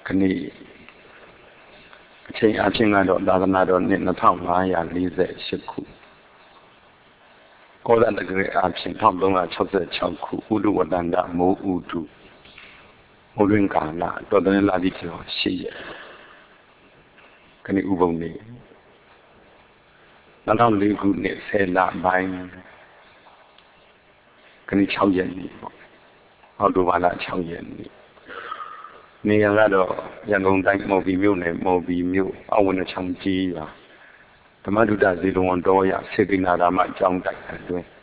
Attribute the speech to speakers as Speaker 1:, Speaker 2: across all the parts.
Speaker 1: ခဏအချိန်အချင်းကတော့သာသနာတော်နှစ်2548ခုကောဇာတက္ကရာအချင်း1366ခုဥဒ္ဓဝတ္တန္တမိုးဥတုမိုးရင်းကာလတော်တယ်လာပြီးကျော်ရှိရဲ့ခဏဥပုံနေ2004ခုနှစ်10လပိုင်းခဏ6ရက်နေ့ပေါ့အောက်တိုဘာလ6ရက်နေ့နေရာကတော့ရန်ကုန်တိုင်းမော်ဘီမြို့နယ်မော်ဘီမြို့အဝနချောင်းကြီးပါဓမ္မဒုတဇေတဝန်တော်ရစေတိနာဓမ္မအကြောင်းတိုက်အတွင်း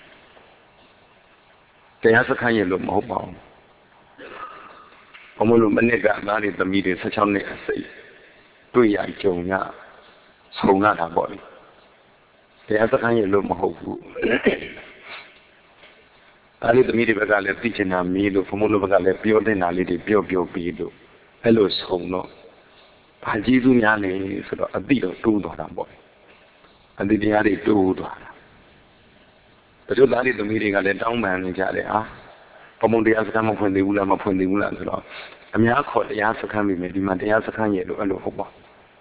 Speaker 1: တရားစခန်းရလို့မဟုတ်ပါဘူးဘုံမလို့မနစ်ကသားတွေသမီးတွေ16နှစ်အစိတ်တွေ့ရကြုံရဆုံရတာပေါ့လေတရားစခန်းရလို့မဟုတ်ဘူးဒါလေးသမီးတွေဘက်ကလည်းသိချင်တာမီးလို့ဘုံမလို့ဘက်ကလည်းပြောတင်တာလေးတွေပြောပြီးလို့အဲ့လိုဆုံတော့ဘာကြီးစုများလဲဆိုတော့အတိတော့တိုးသွားတာပေါ့အတိတရားတွေတိုးသွားတာတချို့သားတွေသမီးတွေကလည်းတောင်းပန်နေကြတယ်ဘုံမတရားစခန်းမဖွင့်သေးဘူးလားမဖွင့်သေးဘူးလားဆိုတော့အများခေါ်တရားစခန်းပြီမယ်ဒီမှာတရားစခန်းရလို့အဲ့လိုဟုတ်ပါ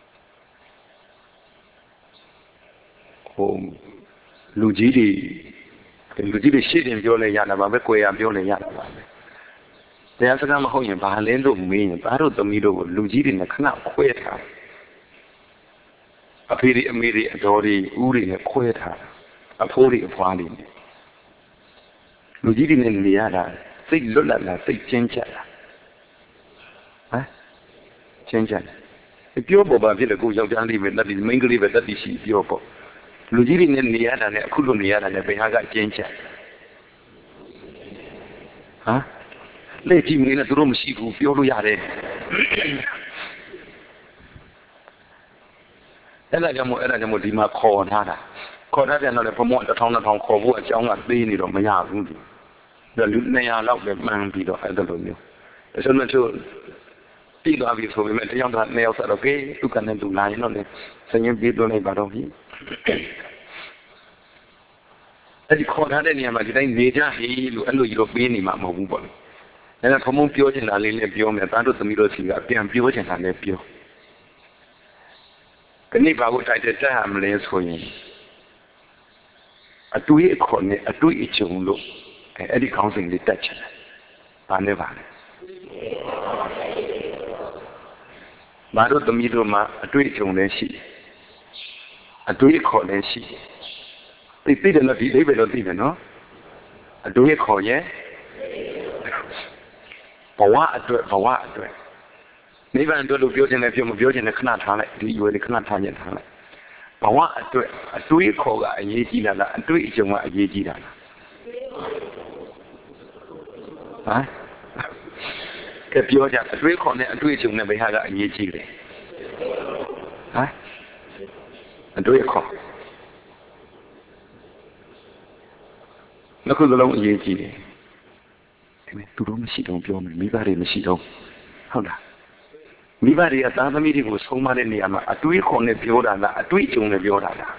Speaker 1: လူကြီးတွေရှေ့တင်ပြောလဲရတာပါပဲကိုယ်ရပြောလဲရတာပါပဲတရားစကားမဟုတ်ရင်ဘာလဲလို့မေးရင်သားတို့သမီးတို့ကိုလူကြီးတွေနဲ့ခဏခွဲထားအဖေတွေအမေတွေအတော်တွေဦးတွေနဲ့ခွဲထားအဖိုးတွေအဖွားတွေနဲ့လူကြီးတွေနဲ့နေရတာစိတ်လွတ်လပ်လာစိတ်ကျဉ်းကျပ်လာကျဉ်းကျပ်ပြောပေါ်ပါဖြစ်လေကိုယောက်ျားလေးပဲတတ်ပြီးမိန်းကလေးပဲတတ်ပြီးရှိပြောပေါ့လူကြီးတွေနဲ့နေရတာနဲ့အခုလိုနေရတာနဲ့ဘယ်ဟာကကျဉ်းကျပ်လက်ကြည့်မင်းနဲ့သူတို့မရှိဘူးပြောလို့ရတယ်အဲ့ဒါကြောင့်မို့ဒီမှာခေါ်ထားပြန်တော့လေဘုံမော1000 2000ခေါ်ဖို့အကြောင်းကသေးနေတော့မရဘူးဒီလူ200လောက်ပဲမှန်းပြီးတော့အဲ့လိုမျိုးတချို့ပြီးသွားပြီဆိုပေမဲ့တယောက်2ယောက်ဆက်တော့ကေသူကလည်းသူလာရင်တော့လေစင်ရင်ပြေးလို့လိုက်ပါတော့ပြီအဲ့ဒီခေါ်ထားတဲ့နေရာမှာဒီတိုင်းနေကြဟေးလို့အဲ့လိုကြီးတော့ပေးနေမှာမဟုတ်ဘူးပေါ့လေအဲ့ဒါဘုံဘုံပြောချင်တာလေးနဲ့ပြောမယ်သားတို့သမီးတို့စီကပြန်ပြောချင်တာလည်းပြောခဏဘာကိုတိုက်တဲ့တက်ရမလဲဆိုရင်အတွေ့အခေါ်နဲ့အတွေ့အကြုံလို့အဲ့ဒီခေါင်းစဉ်လေးတက်ချင်တယ်ဘာနဲ့ပါလဲဘာတို့သမီးတို့မှာအတွေ့အကြုံလည်းရှိအတွေ့အခေါ်လည်းရှိသိတယ်နော်ဒီအိဗယ်တော့သိတယ်နော်အတွေ့အခေါ်ရဲ့ဘဝအတွက်နိဗ္ဗာန်အတွက်လို့ပြောချင်တယ်ပြောမပြောချင်တယ်ခဏထားလိုက်ဒီအရွယ်လေးခဏထားညက်ထားလိုက်ဘဝအတွက်အတွေးခေါ်ကအရေးကြီးတာလားအတွေ့အကြုံကအရေးကြီးတာလားကဲပြောကြအတွေးခေါ်နဲ့အတွေ့အကြုံနဲ့ဘယ်ဟာကအရေးကြီးလဲအတွေ့အခေါ်နှစ်ခုစလုံးအရေးကြီးတယ်သူတို့မရှိတော့ပြောမယ်မိဘတွေမရှိတော့ဟုတ်လားမိဘတွေကသားသမီးတွေကိုဆုံးမတဲ့နေရာမှာအတွေးခေါ်နဲ့ပြောတာလားအတွေးအကြုံနဲ့ပြောတာလား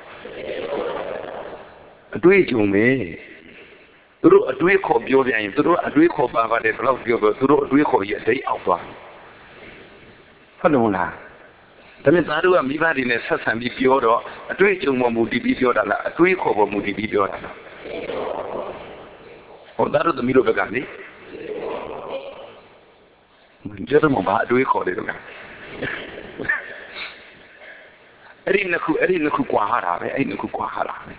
Speaker 1: အတွေးအကြုံပဲသူတို့အတွေးခေါ်ပြောပြန်ရင်သူတို့အတွေးခေါ်ပါပါတယ်ဘယ်လောက်ပြောသူတို့အတွေးခေါ်ရဲ့အတိတ်အောက်သွားဟုတ်လို့လားဒါပေမဲ့သားတို့ကမိဘတွေနဲ့ဆက်ဆံပြီးပြောတော့အတွေးအကြုံပေါ်မူတည်ပြီးပြောတာလားအတွေးခေါ်ပေါ်မူတည်ပြီးပြောတာလားဟောသားတို့သမီးတို့ဘက်ကလေကျတော့ဘာအတွေးခေါ်တယ်လို့အဲ့ဒီနှစ်ခုကွာဟာတာပဲအဲ့ဒီနှစ်ခုကွာဟာတာပဲ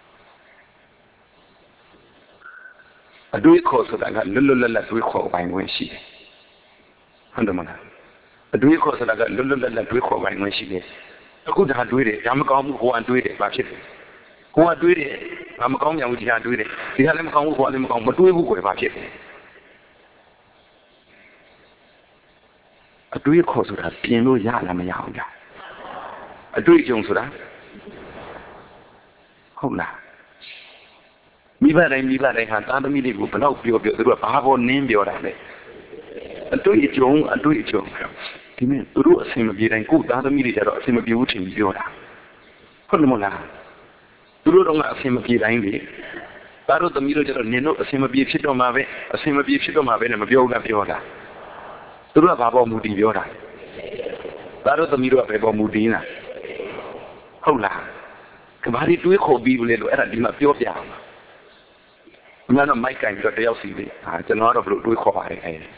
Speaker 1: အတွေးခေါ်ဆိုတာကလွတ်လပ်တွေးခေါ်ပိုင်ခွင့်ရှိတယ်ဟုတ်တယ်မလားအတွေးခေါ်ဆိုတာကလွတ်လပ်တွေးခေါ်ပိုင်ခွင့်ရှိတယ်အခုဒါတွေးတယ်ဒါမကောင်းဘူးဟိုကတွေးတယ်ဘာဖြစ်လဲဟိုကတွေးတယ်ဘာမကောင်းကြဘူးဒီကတွေးတယ်ဒီကလည်းမကောင်းဘူးဟိုကလည်းမကောင်းမတွေးဘူးကွယ်ဘာဖြစ်လဲအတွေးခေါ်ဆိုတာပြင်လို့ရလားမရဘူးလားအတွေးအကြုံဆိုတာဟုတ်လားမိဘတိုင်းဟာသားသမီးတွေကိုဘလောက်ပြောသူတို့ကဘာပေါ်နင်းပြောတာလဲအတွေးအကြုံဒီနေ့သူတို့အစင်မပြေတိုင်းကိုသားသမီးတွေကြတော့အစင်မပြေဘူးထင်ပြီးပြောတာဟုတ်တယ်မဟုတ်လားသူတို့တော့အစင်မပြေတိုင်းလေသားတို့သမီးတို့ကြတော့နင်တို့အစင်မပြေဖြစ်တော့မှာပဲနဲ့မပြောဘူးလားပြောတာသူတို့ကဘာပေါ်မူတည်ပြောတာဒါတို့သမီးတို့ကဘယ်ပေါ်မူတည်နေတာဟုတ်လားကဘာဒီတွေးခေါ်ပြီးလို့အဲ့ဒါဒီမှာပြောပြအောင်အမှန်တော့မိုက်ကင်ပြီးတော့တယောက်စီလေးကျွန်တော်ကတော့ဘယ်လိုတွေးခေါ်ပါလဲ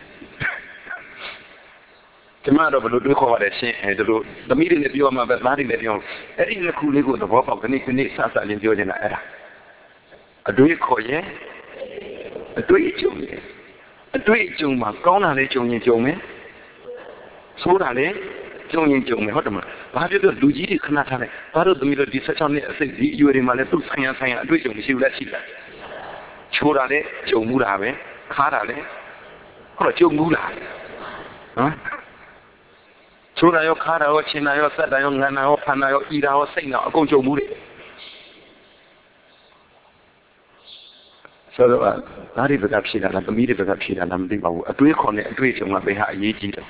Speaker 1: ကျွန်တော်ကတော့ဘယ်လိုတွေးခေါ်ပါလဲရှင်းတို့သမီးတွေနဲ့ပြောမှပဲသားတွေနဲ့ပြောအဲ့ဒီတစ်ခုလေးကိုသဘောပေါက်ခဏခဏစစချင်းပြောနေတာအဲ့ဒါအတွေးခေါ်ရဲ့အတွေးကြုံရဲ့အတွေးကြုံမှာကောင်းတာလေးကြုံရင်ကြုံမယ်ဆိုးတာလေးကြုံရင်ကြုံမယ်ဟုတ်တယ်မလားဘာဖြစ်လို့လူကြီးတွေခဏထားလိုက်ဘာလို့သမီးတို့ဒီ16နှစ်အစိတ်ဒီအရွယ်တွေမှာလည်းသူ့ဆိုင်ရအတွေ့အကြုံမရှိဘူးလားရှိလားချိုးတာလည်းကြုံမှုတာပဲခါတာလည်းဟုတ်တော့ကြုံမှုလားဟမ်ချိုးတာရောခါတာရောချင်းတာရောစက်တာရောငန်းတာရောဖန်တာရောဤတာရောစိတ်တာအကုန်ကြုံမှုတွေဆိုတော့ဒါတွေဘက်ကဖြေတာလားသမီးတွေဘက်ကဖြေတာလားမသိပါဘူးအတွေးခေါ်နဲ့အတွေ့အကြုံကဘယ်ဟာအရေးကြီးတယ်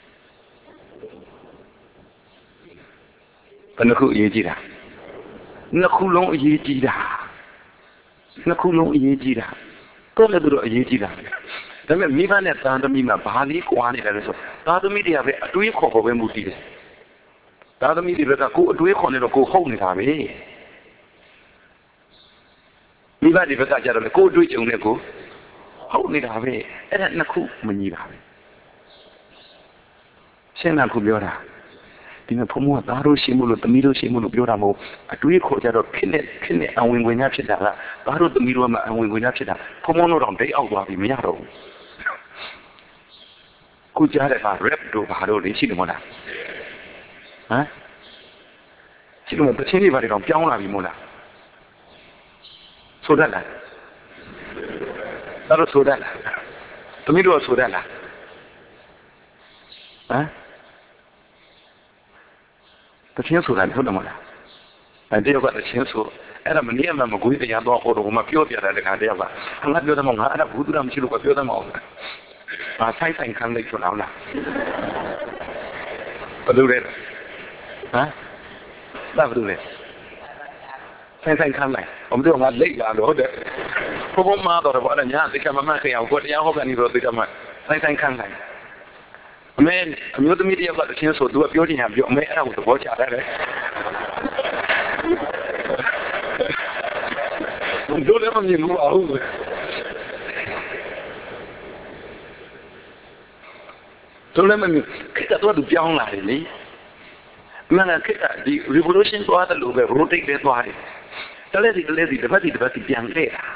Speaker 1: ဘယ်နှခုအရေးကြီးတာနှစ်ခုလုံးအရေးကြီးတာနှစ်ခုလုံးအရေးကြီးတာတော့လည်းတို့အရေးကြီးတာဒါပေမဲ့မိဘနဲ့သားသမီးမှာဘာလေးကွာနေတယ်လဲဆိုသားသမီးတွေကပဲအတွေးခေါ်ပဲမူတည်တယ်သားသမီးတွေကကိုယ်အတွေးခေါ်နေတော့ကိုယ်ဟုတ်နေတာပဲမိဘတွေကကြတော့လေကိုယ်အတွေးကြုံနေကိုဟုတ်နေတာပဲအဲ့ဒါနှစ်ခုမညီတာပဲရှင်းတာခုပြောတာဒီမှာဘုံကသားတို့ရှိမှုလို့သမီးတို့ရှိမှုလို့ပြောတာမဟုတ်အတွေးခေါ်ကြတော့ဖြစ်နေအဝင်ဝင်ညာဖြစ်တာကသားတို့သမီးတို့မှအဝင်ဝင်ညာဖြစ်တာဘုံတို့တော့ဒိတ်အောက်သွားပြီမရတော့ဘူးခုကြားတဲ့က rap တို့ဘာလို့လဲရှိတယ်မဟုတ်လားဟမ်ရှိလို့တချင်းတွေဘာတွေတော့ပြောင်းလာပြီမဟုတ်လားဆိုတတ်လားသားတို့ဆိုတတ်လားသမီးတို့ဆိုတတ်လားဟမ်တချင်းဆိုတာဟုတ်တယ်မလားအဲ့တယောက်ကတချင်းဆိုအဲ့ဒါမနည်းမှမကွေးတရားတော့ဟိုတော့မပြောပြတာတခါတယောက်ကငါပြောတယ်မဟုတ်ငါအဲ့ဒါဘူးသူရမရှိလို့ပြောတယ်မဟုတ်ဆိုင်ခံလိုက်ဆိုတော့လားဘယ်လိုလဲဟမ်ဒါဘယ်လိုလဲဆိုင်ခံလိုက်အမတို့ငါလိတ်လာလို့တဲ့ဘုံမှာတော့ဘာလဲညာတိကမမခေအောင်ကိုတရားဟောကနေတော့တိကမဆိုင်ခံလိုက်အမေအမျိုးသမီးတယောက်ကတချင်းဆိုသူကပြောချင်တာပြောအမေအဲ့ဒါကိုသဘောကျတယ်တို့လည်းမမြင်ဘူးအောင်တို့လည်းမမြင်ခက်တော့သူပြောင်းလာတယ်လေမနက်ခက်ကဒီ revolution သွားတယ်လို့ပဲ rotate လဲသွားတယ်တလဲစီတပတ်စီပြန်ခဲ့တာ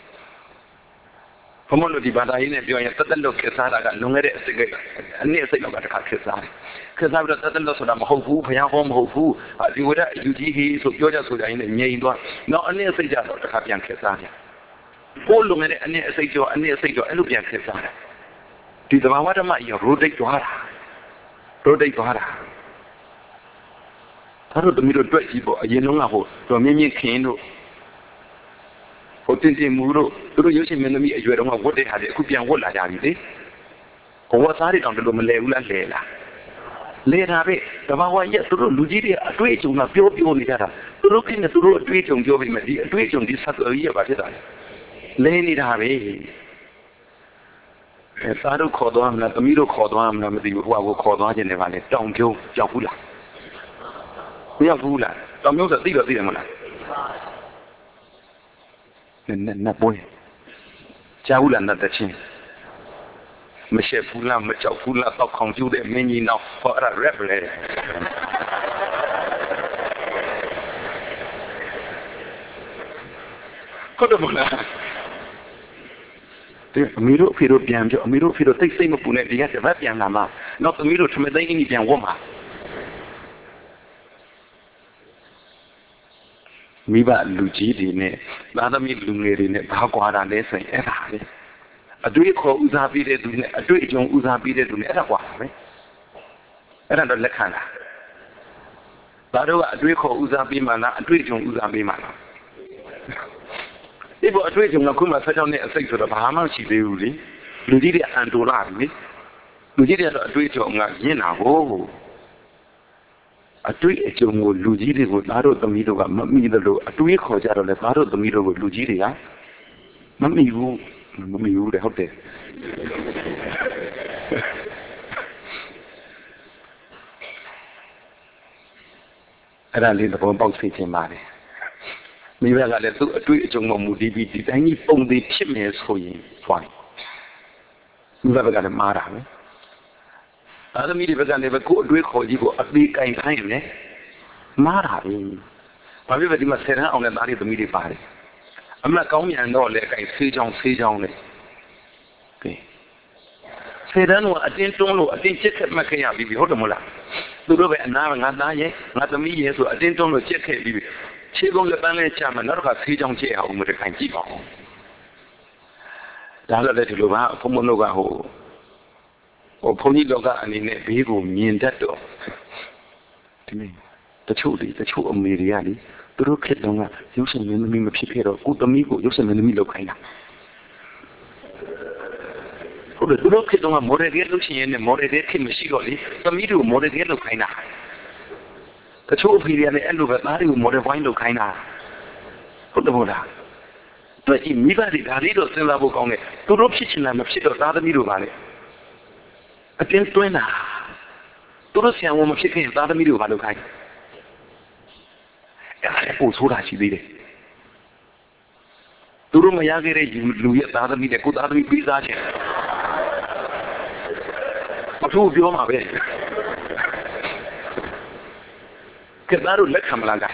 Speaker 1: ဘုံလို့ဒီဘာသာရေးနဲ့ပြောရင်တက်လို့ခေစားတာကလွန်ခဲ့တဲ့အစိတ်ကအနည်းအစိတ်လောက်ကတခါခေစားတယ်ခေစားပြီးတော့တက်လို့ဆိုတာမဟုတ်ဘူးဘုရားဟောမဟုတ်ဘူးဒီဝရယူကြီးကြီးဆိုပြောကြဆိုကြရင်လည်းငြိမ်သွားနောက်အနည်းအစိတ်ကြတော့တခါပြန်ခေစားတယ်ကိုလွန်ခဲ့တဲ့အနည်းအစိတ်ကျော်အဲ့လိုပြန်ခေစားတယ်ဒီသဘာဝဓမ္မကြီး rotate သွားတာဒါတို့တမီးတို့တွေ့ကြည့်ပေါ့အရင်လုံးကဟိုတော်မြင့်မြင့်ခင်းတို့ဟိုတင်မှုတို့သူတို့ရုပ်ရှင်မင်းသမီးအရွယ်တုန်းကဝတ်တဲ့ဟာတွေအခုပြန်ဝတ်လာကြပြီလေဘဝသားတွေတောင်တလို့မလဲဘူးလားလဲလားလဲတာပဲတဘာဝရက်သူတို့လူကြီးတွေအတွေ့အကြုံကပြောနေကြတာသူတို့ကိနေသူတို့အတွေ့အကြုံပြောပြီးမှဒီအတွေ့အကြုံဒီဆက်သွယ်ရေးပါဖြစ်တာလဲနေတာပဲသားတို့ခေါ်သွားမလားသမီးတို့ခေါ်သွားမလားမသိဘူးဟိုကခေါ်သွားခြင်းတွေပါလေတောင်ကျုံကြောက်ဘူးလားမရောက်ဘူးလားတောင်ကျုံဆိုသိတယ်မလားနတ်ပွဲကြားဘူးလားနတ်တချင်းမရှက်ဘူးလားမကြောက်ဘူးလားတောက်ခေါင်ကျူးတဲ့မင်းကြီးနောက်ဟောအဲ့ဒါ rap လေဟုတ်တယ်မလားအမေတို့အဖေတို့ပြန်ပြောအမေတို့အဖေတို့တိတ်စိတ်မပူနဲ့ဒီကတပတ်ပြန်လာမှာနောက်သမီးတို့ထမသိန်းကြီးပြန်ဝတ်မှာမိဘလူကြီးတွေနဲ့သားသမီးလူငယ်တွေနဲ့ဘာကွာတာလဲဆိုရင်အဲ့ဒါလေအတွေ့အခေါ်ဦးစားပေးတဲ့သူနဲ့အတွေ့အကြုံဦးစားပေးတဲ့သူနဲ့အဲ့ဒါကွာပဲအဲ့ဒါတော့လက်ခံတာဒါတို့ကအတွေ့အခေါ်ဦးစားပေးမှလားအတွေ့အကြုံဦးစားပေးမှလားဒီပေါ်အတွေ့အကြုံကခုမှ16နှစ်အစိတ်ဆိုတော့ဘာမှမရှိသေးဘူးလေလူကြီးတွေအန်တိုလာပြီလေလူကြီးတွေကတော့အတွေ့အကြုံကရင့်တာကိုအတွေ့အကြုံကိုလူကြီးတွေကိုသားတို့သမီးတို့ကမမိသလိုအတွေးခေါ်ကြတော့လေသားတို့သမီးတို့ကိုလူကြီးတွေကမမိဘူးတဲ့ဟုတ်တယ်အဲ့ဒါလေးသဘောပေါက်သိချင်ပါတယ်မိဘကလည်းသူ့အတွေ့အကြုံမှမူတည်ပြီးဒီတိုင်းကြီးပုံသေးဖြစ်မယ်ဆိုရင်သွားတယ်မိဘကလည်းမှားတာပဲသားသမီးတွေဘက်ကလည်းပဲကိုယ်အတွေ့ခေါ်ကြီးကိုအသေးကင်ခိုင်းတယ်မှားတာပဲဘာဖြစ်လဲဒီမှာဆယ်တန်းအောင်တဲ့သားတွေသမီးတွေပါတယ်အမှတ်ကောင်းမြန်တော့လေကင်ဆေးချောင်းလေကဲဆယ်တန်းတော့အတင်းတွန်းလို့အတင်းချစ်ခက်မှတ်ခဲ့ရပြီဟုတ်တယ်မဟုတ်လားသူတို့ပဲအနာငါသားရဲ့ငါသမီးရဲ့ဆိုအတင်းတွန်းလို့ချစ်ခဲ့ပြီးခြေကုန်းလက်ပန်းလေးချမှနောက်တစ်ခါဆေးချောင်းချစ်အောင်မတခိုင်ကြည့်ပါဦးဒါလည်းဒီလိုပါဘုံမလို့ကဟိုဘုန်းကြီးလောကအနေနဲ့ဘေးကိုမြင်တတ်တော့ဒီနေ့တချို့အမေတွေကလေသူတို့ခေတ်တုန်းကရုပ်ရှင်မင်းသမီးမဖြစ်ခဲ့တော့ကိုသမီးကိုရုပ်ရှင်မင်းသမီးလုပ်ခိုင်းတာဟုတ်တယ်သူတို့ခေတ်တုန်းကမော်ဒယ်ကလုပ်ရှင်ရဲ့မော်ဒယ်ကခေတ်မရှိတော့လေသမီးတို့မော်ဒယ်ကလုပ်ခိုင်းတာတချို့အဖေတွေကလည်းအဲ့လိုပဲသားတွေကိုမော်ဒယ်ဝိုင်းလုပ်ခိုင်းတာဟုတ်တယ်မဟုတ်လားတွေ့ကြည့်မိဘတွေဒါလေးတော့စဉ်းစားဖို့ကောင်းတယ်သူတို့ဖြစ်ချင်တာမဖြစ်တော့သားသမီးတို့ပါလေအတင်းတွင်းတာသူတို့ဆရာဝန်မဖြစ်ခင်သားသမီးတွေကိုဘာလုပ်ခိုင်းအဲ့ဒါပို့ဆိုတာရှိသေးတယ်သူတို့မရခဲ့တဲ့လူရဲ့သားသမီးနဲ့ကိုသားသမီးပြီးသားချင်းအထူးပြောမှာပဲကဲသားတို့လက်ခံမလားက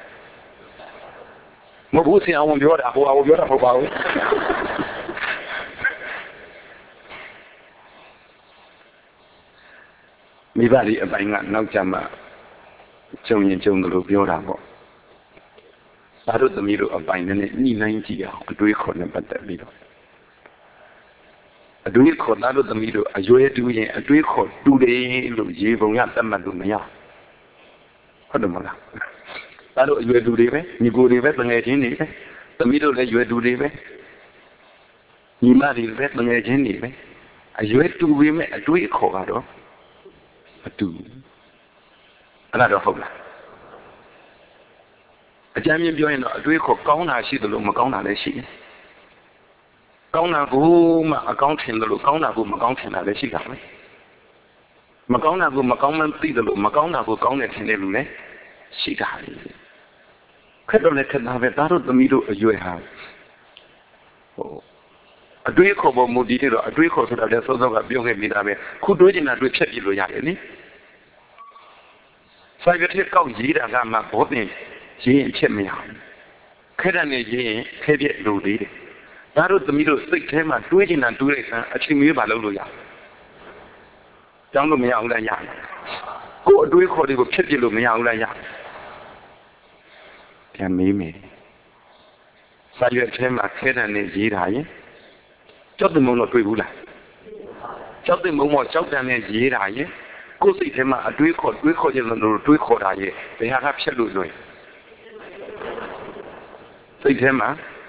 Speaker 1: မဟုတ်ဘူးဆရာဝန်ပြောတာဟိုပြောတာမဟုတ်ပါဘူးမိဘတွေအပိုင်းကနောက်ကျမှကြုံရင်ကြုံတယ်လို့ပြောတာပေါ့သားတို့သမီးတို့အပိုင်းနဲ့ညှိနှိုင်းကြည့်အောင်အတွေးခေါ်နဲ့ပတ်သက်ပြီးတော့အတွေးခေါ်သားတို့သမီးတို့အရွယ်တူရင်အတွေးခေါ်တူတယ်လို့ရေပုံရသတ်မှတ်လို့မရဟုတ်တယ်မလားသားတို့အရွယ်တူတွေပဲညီကိုတွေပဲတငယ်ချင်းတွေပဲသမီးတို့လည်းရွယ်တူတွေပဲညီမတွေပဲတငယ်ချင်းတွေပဲအရွယ်တူပေမဲ့အတွေးခေါ်ကတော့အတူအဲ့ဒါတော့ဟုတ်လားအကြမ်းမြင်ပြောရင်တော့အတွေးခေါ်ကောင်းတာရှိတယ်လို့မကောင်းတာလည်းရှိတယ်ကောင်းတာကိုမှအကောင်းထင်တယ်လို့ကောင်းတာကိုမကောင်းထင်တာလည်းရှိတာပဲမကောင်းတာကိုမကောင်းမှသိတယ်လို့မကောင်းတာကိုကောင်းတယ်ထင်တယ်လို့လည်းရှိတာလေခက်တော့လည်းခက်တာပဲဒါတို့သမီးတို့အရွယ်ဟာဟိုအတွေးခေါ်ပေါ်မူတည်တယ်တော့အတွေးခေါ်ဆိုတာလည်းစောစောကပြောခဲ့ပြီးသားပဲခုတွေးချင်တာတွေးဖြတ်ပြလို့ရတယ်နိစိုက်ရတဲ့ကောက်ရေးတာကမှဘောတင်ရေးရင်ဖြစ်မရဘူးခက်တဲ့နေရေးရင်ခဲပြက်လို့သေးတယ်ဒါတို့သမီးတို့စိတ်ထဲမှာတွေးချင်တာတွေးလိုက်စမ်းအချိန်မီးပါလို့လို့ရကြောင်းလို့မရအောင်လည်းရတယ်ကိုယ်အတွေးခေါ်တွေကိုဖြတ်ပြလို့မရအောင်လည်းရပြန်မေးမယ်စိုက်ရတဲ့မှာခဲတဲ့နေရေးတာရင်ကြောက်တဲ့မုံတော့တွေ့ဘူးလားကြောက်တဲ့မုံတော့ကြောက်တဲ့နဲ့ရေးတာရင်ကိုယ်စိတ်ထဲမှာအတွေးခေါ်ခြင်းလို့တွေးခေါ်တာရင်ဘယ်ဟာကဖြတ်လို့လွယ်စိတ်ထဲမှာ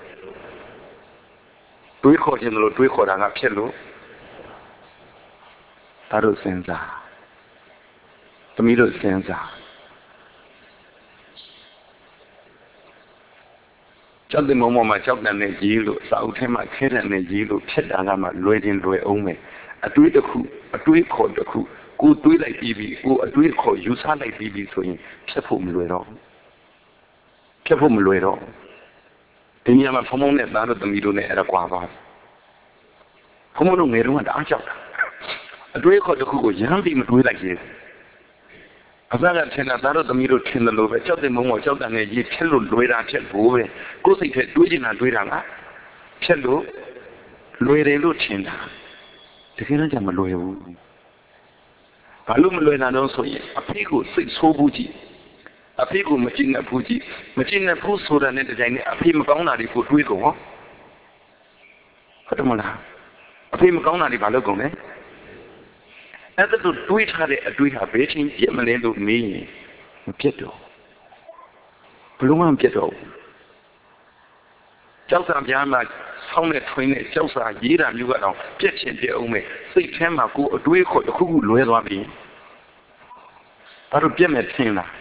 Speaker 1: တွေးခေါ်ခြင်းလို့တွေးခေါ်တာကဖြတ်လို့ဒါတို့စဉ်းစားသမီးတို့စဉ်းစားကြောက်တဲ့မုံမှာကြောက်တဲ့နဲ့ရေးလို့စာအုပ်ထဲမှာခဲတဲ့နဲ့ရေးလို့ဖြတ်တာကမှလွယ်တင်လွယ်အောင်မယ်အတွေးတစ်ခုအတွေးခေါ်တစ်ခုကိုတွေးလိုက်ပြီးကိုအတွေးခေါ်ယူဆလိုက်ပြီးဆိုရင်ဖြတ်ဖို့မလွယ်တော့ဒီနေရာမှာဖုံဖုံနဲ့သားတို့သမီးတို့နဲ့အဲ့ဒါကွာပါဖုံဖုံတို့ငယ်တုန်းကတအားကြောက်တာအတွေးခေါ်တစ်ခုကိုရမ်းပြီးမတွေးလိုက်ရင်အစကထင်တာသားတို့သမီးတို့ထင်တယ်လို့ပဲကြောက်တဲ့မုံမောကြောက်တဲ့ငယ်ကြီးဖြတ်လို့လွယ်တာဖြတ်ဖို့ပဲကိုယ်စိတ်ထဲတွေးချင်တာတွေးတာကဖြတ်လို့လွယ်တယ်လို့ထင်တာတကယ်တော့ကြမလွယ်ဘူးဘာလို့မလွယ်တာတော့ဆိုရင်အဖေကိုစိတ်ဆိုးဘူးကြည့်အဖေကိုမကြည့်နဲ့ဘူးကြည့်မကြည့်နဲ့ဘူးဆိုတာနဲ့တကြိုင်နဲ့အဖေမကောင်းတာတွေကိုတွေးကုန်ဟောဟုတ်တယ်မလားအဖေမကောင်းတာတွေဘာလုပ်ကုန်လဲအဲ့ဒါတို့တွေးထားတဲ့အတွေးဟာဘယ်ချင်းပြတ်မလဲလို့မေးရင်မပြတ်တော့ဘလို့မှမပြတ်တော့ဘူးကြောက်စာပြားမှာဆောင်းနဲ့ထွင်းနဲ့ကြောက်စာရေးတာမျိုးကတော့ပြက်ချင်ပြက်အောင်မယ်စိတ်ထဲမှာကိုယ်အတွေးခေါ်တစ်ခုခုလွဲသွားပြီဘာလို့ပြက်မဲ့ထင်လား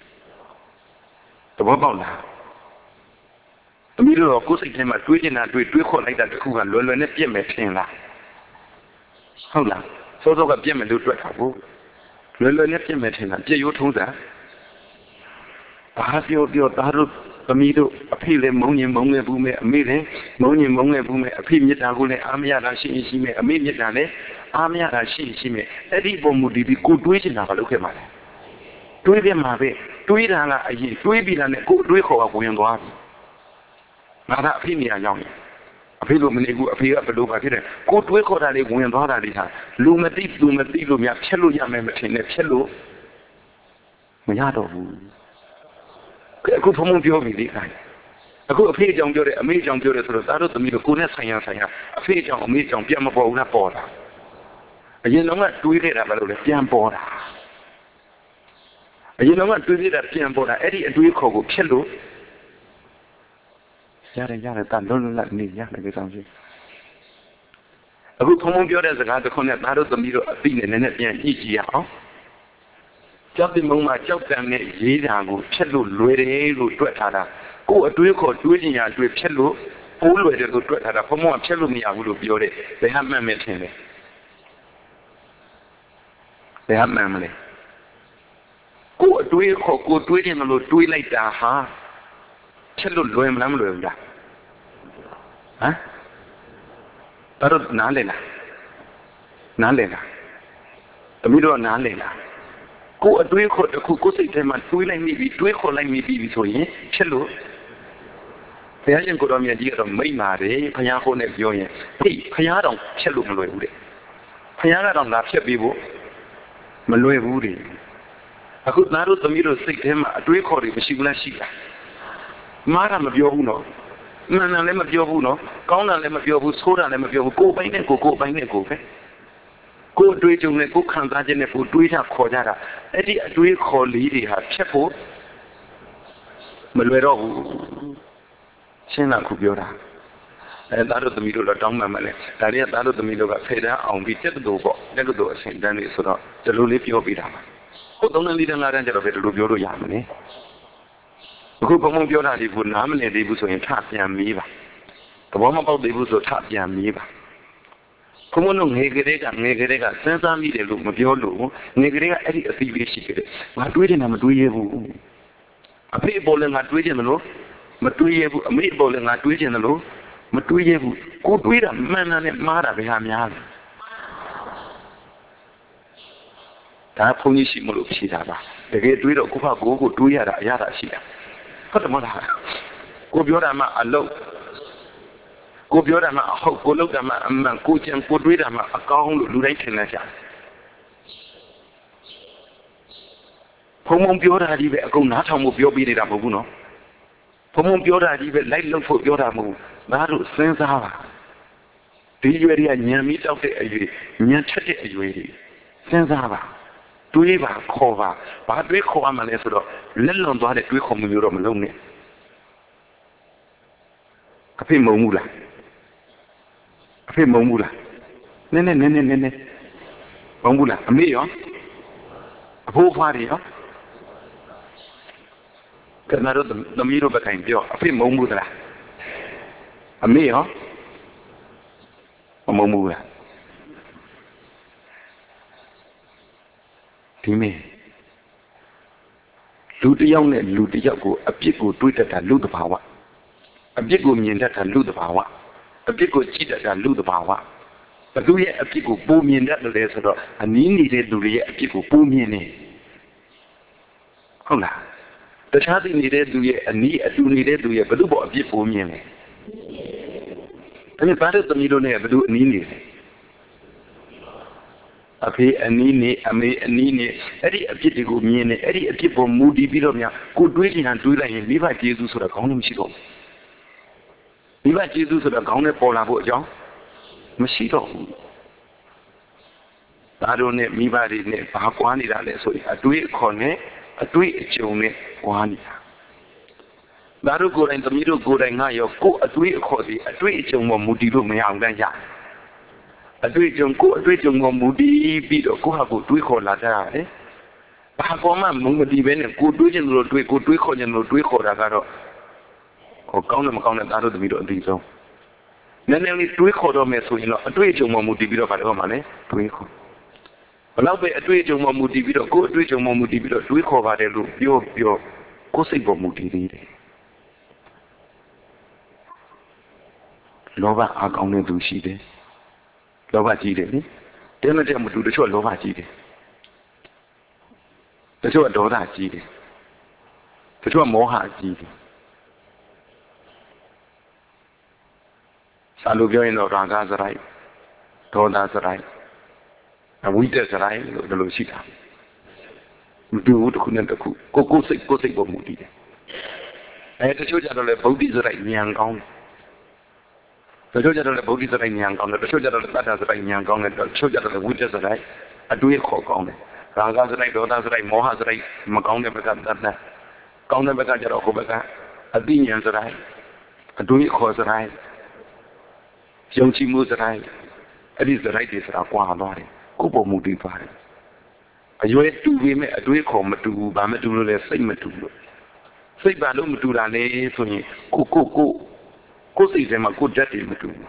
Speaker 1: သဘောပေါက်လားအမေတို့ကိုယ်စိတ်ထဲမှာတွေးချင်တာတွေးခေါ်လိုက်တာတစ်ခုကလွယ်လွယ်နဲ့ပြက်မဲ့ထင်လားဟုတ်လားစောစောကပြက်မဲ့လို့တွေ့တာဘူးလွယ်လွယ်နဲ့ပြက်မဲ့ထင်တာပြက်ရိုးထုံးစံဘာပြောသားတို့သမီးတို့အဖေလည်းမုန်းရင်မုန်းခဲ့ဘူးမဲ့အမေလည်းမုန်းရင်မုန်းခဲ့ဘူးမဲ့အဖေမြတ်တာကိုလည်းအားမရတာရှိရင်ရှိမဲ့အမေမြတ်တာလည်းအားမရတာရှိရင်ရှိမဲ့အဲ့ဒီပုံမူတည်ပြီးကိုတွေးချင်တာကလုပ်ခဲ့မှာလေတွေးပြမှာပဲတွေးတာကအရင်တွေးပြီးတာနဲ့ကိုတွေးခေါ်ကဝင်သွားပြီငါကအဖေနေရာရောက်နေအဖေလိုမနေဘူးအဖေကဘလို့ပါဖြစ်တယ်ကိုတွေးခေါ်တာလေးဝင်သွားတာလေးဟာလူမသိလို့များဖြတ်လို့ရမယ်မထင်နဲ့ဖြတ်လို့မရတော့ဘူးအခုဘုံပြောပြီလေအခုအဖေအကြောင်းပြောတယ်အမေအကြောင်းပြောတယ်ဆိုတော့သားတို့သမီးတို့ကိုနဲ့ဆိုင်ရအဖေအကြောင်းအမေအကြောင်းပြန်မပေါ်ဘူးလားပေါ်တာအရင်တော့ကတွေးနေတာဘာလို့လဲပြန်ပေါ်တာအရင်တော့ကတွေးနေတာပြန်ပေါ်တာအဲ့ဒီအတွေးခေါ်ကိုဖြစ်လို့ရတယ်တန်လုံးလုံးနေရတယ်ဒီကောင်ကြီးအခုဘုံပြောတဲ့စကားတစ်ခုနဲ့သားတို့သမီးတို့အသိနဲ့နည်းနည်းပြန်ကြည့်ကြည့်ရအောင်ကြောက်တဲ့မုံမှာကြောက်တန်နဲ့ရေးတာကိုဖြတ်လို့လွယ်တယ်လို့တွက်ထားတာကိုယ်အတွေးခေါ်တွေးချင်ရအတွေးဖြတ်လို့ပိုးလွယ်တယ်လို့တွက်ထားတာဘုံကဖြတ်လို့မရဘူးလို့ပြောတယ်ဘယ်ဟာမှန်မယ်ထင်လဲဘယ်ဟာမှန်မလဲကိုယ်အတွေးခေါ်ကိုတွေးတယ်လို့တွေးလိုက်တာဟာဖြတ်လို့လွယ်မလားမလွယ်ဘူးလားဟမ်ဘာလို့နားလဲလားသမီးတို့ကနားလဲလားကိုအတွေးခေါ်တစ်ခုကိုစိတ်ထဲမှာတွေးလိုက်မိပြီတွေးခေါ်လိုက်မိပြီဆိုရင်ဖြစ်လို့ဘုရားရှင်ကိုတော်မြတ်ကြီးကတော့မိတ်ပါတယ်ဘုရားဟောနဲ့ပြောရင်ဟေ့ဘုရားတော်ဖြစ်လို့မလွယ်ဘူးတဲ့ဘုရားကတော့လာဖြစ်ပြီးဖို့မလွယ်ဘူးတဲ့အခုသားတို့သမီးတို့စိတ်ထဲမှာအတွေးခေါ်တွေမရှိဘူးလားရှိလားမားတာမပြောဘူးနော်မှန်တယ်လည်းမပြောဘူးနော်ကောင်းတာလည်းမပြောဘူးဆိုးတာလည်းမပြောဘူးကိုယ်ပိုင်နဲ့ကိုယ်ပိုင်နဲ့ကိုယ်ပဲကိုယ်အတွေးကြုံနဲ့ကိုယ်ခံစားခြင်းနဲ့ကိုယ်တွေးတာခေါ်ကြတာအဲ့ဒီအတွေးခေါ်လေးတွေဟာဖြစ်ဖို့မလွယ်တော့ဘူးရှင်းလားခုပြောတာသားတို့သမီးတို့တော့တောင်းမှန်မလဲဒါတွေကသားတို့သမီးတို့ကဖေတန်းအောင်ပြီးတက်တူပေါ့တက်တူအစဉ်တန်းလေးဆိုတော့ဒီလိုလေးပြောပြတာပါဟုတ်3 4 5တန်းကျတော့ပဲဒီလိုပြောလို့ရမလဲအခုဘုံပြောတာဒီကိုနားမလည်သေးဘူးဆိုရင်ထပြန်မေးပါသဘောမပေါက်သေးဘူးဆိုထပြန်မေးပါဘုံတို့ငယ်ကလေးကစဉ်းစားမိတယ်လို့မပြောလို့ငယ်ကလေးကအဲ့ဒီအသိလေးရှိခဲ့တယ်ငါတွေးနေတာမတွေးရဘူးအဖေပေါ်လည်းငါတွေးချင်တယ်လို့မတွေးရဘူးအမေပေါ်လည်းငါတွေးချင်တယ်လို့မတွေးရဘူးကိုတွေးတာမှန်တာနဲ့မှားတာပဲဟာများတယ်ဒါဘုံကြီးရှိမလို့ဖြေတာပါတကယ်တွေးတော့ကိုတွေးရတာအရသာရှိတာဟုတ်တယ်မလားကိုပြောတာမှအလုံးကိုပြောတာမှအဟုတ်ကိုလုပ်တာမှအမှန်ကိုကြံကိုတွေးတာမှအကောင်းလို့လူတိုင်းထင်နေကြဘုံပြောတာကြီးပဲအကုန်နားထောင်ဖို့ပြောပြနေတာမဟုတ်ဘူးနော်ဘုံပြောတာကြီးပဲလိုက်လုပ်ဖို့ပြောတာမဟုတ်ဘူးငါတို့စဉ်းစားပါဒီရွယ်တွေကညံပြီးတောက်တဲ့အရွယ်ညံထက်တဲ့အရွယ်တွေစဉ်းစားပါတွေးပါခေါ်ပါဘာတွေးခေါ်ရမလဲဆိုတော့လက်လွန်သွားတဲ့တွေးခေါ်မှုမျိုးတော့မလုပ်နဲ့အဖေမုံဘူးလားအဖေမုံဘူးလားနည်းမုံဘူးလားအမေရောအဖိုးဖွားတွေရောကဲနာတို့သမီးတို့ပဲခိုင်ပြောအဖေမုံဘူးလားအမေရောမုံဘူးလားဒီမေလူတယောက်နဲ့လူတယောက်ကိုအပြစ်ကိုတွေးတတ်တာလူတဘာဝအပြစ်ကိုမြင်တတ်တာလူတဘာဝအပြစ်ကိုကြည့်တတ်တာလူတဘာဝဘသူရဲ့အပြစ်ကိုပုံမြင်တတ်တယ်ဆိုတော့အနည်းနေတဲ့လူတွေရဲ့အပြစ်ကိုပုံမြင်နေဟုတ်လားတခြားသိနေတဲ့လူရဲ့အနည်းအတူနေတဲ့လူရဲ့ဘသူ့ဘောအပြစ်ပုံမြင်လဲအဲ့ဘာလို့သမီးတို့နဲ့ဘသူအနည်းနေလဲအဖေအနည်းနေအမေအနည်းနေအဲ့ဒီအပြစ်တွေကိုမြင်နေအဲ့ဒီအပြစ်ပေါ်မူတည်ပြီးတော့များကိုတွေးချင်တာတွေးလိုက်ရင်မိဘကျေးဇူးဆိုတာခေါင်းနဲ့မရှိတော့ဘူးမိဘကျေးဇူးဆိုတာခေါင်းနဲ့ပေါ်လာဖို့အကြောင်းမရှိတော့ဘူးဒါတို့နဲ့မိဘတွေနဲ့ဘာကွာနေတာလဲဆိုရင်အတွေးအခေါ်နဲ့အတွေးအကြုံနဲ့ကွာနေတာဒါတို့ကိုယ်တိုင်သမီးတို့ကိုယ်တိုင်ငါရောကိုယ်အတွေးအခေါ်ဒီအတွေးအကြုံပေါ်မူတည်လို့မရအောင်တန်းရအတွေ့အကြုံကိုအတွေ့အကြုံကိုမူတည်ပြီးတော့ကိုဟာကိုတွေးခေါ်လာကြရတယ်။ဘာကောမှမုံမတည်ပဲနဲ့ကိုတွေးချင်လို့တွေးကိုတွေးခေါ်ချင်လို့တွေးခေါ်တာကတော့ဟောကောင်းတယ်မကောင်းတဲ့သားတို့သမီးတို့အသိဆုံး။နည်းနည်းလေးတွေးခေါ်တော့မယ်ဆိုရင်တော့အတွေ့အကြုံမှမူတည်ပြီးတော့ဘာလို့မှလဲတွေးခေါ်။ဘလောက်ပဲအတွေ့အကြုံမှမူတည်ပြီးတော့ကိုအတွေ့အကြုံမှမူတည်ပြီးတော့တွေးခေါ်ပါတယ်လို့ပြောကိုယ်စိတ်ပေါ်မူတည်သေးတယ်လောဘအားကောင်းတဲ့သူရှိတယ်လောဘကြီးတယ်လေတဲမတဲမတူတချို့လောဘကြီးတယ်တချို့ဒေါသကြီးတယ်တချို့မောဟကြီးတယ်စာလို့ပြောရင်တော့ရာဂစရိုက်ဒေါသစရိုက်အဝိတ္တစရိုက်လို့ဒီလိုရှိတာမတူဘူးတစ်ခုနဲ့တစ်ခုကိုယ်စိတ်ပေါ်မူတည်တယ်တချို့ကြတော့လေဗုဒ္ဓစရိုက်ဉာဏ်ကောင်းတယ်တချို့ကြတော့လေဗုဒ္ဓစရိုက်ဉာဏ်ကောင်းတယ်တချို့ကြတော့လေတတ္တစရိုက်ဉာဏ်ကောင်းတယ်တချို့ကြတော့လေဝိတ္တစရိုက်အတွေးခေါ်ကောင်းတယ်ရာဂစရိုက်ဒေါသစရိုက်မောဟစရိုက်မကောင်းတဲ့ဘက်ကတတ်တဲ့ကောင်းတဲ့ဘက်ကကြတော့ဟိုဘက်ကအသိဉာဏ်စရိုက်အတွေးခေါ်စရိုက်ယုံကြည်မှုစရိုက်အဲ့ဒီစရိုက်တွေဆိုတာကွာသွားတယ်ကိုယ်ပေါ်မူတည်သွားတယ်အရွယ်တူပေမဲ့အတွေးခေါ်မတူဘူးဘာမတူလို့လဲစိတ်မတူလို့စိတ်ပါလို့မတူတာလေဆိုရင်ကိုယ်စိတ်ထဲမှာကိုယ်ဓာတ်တွေမတူဘူး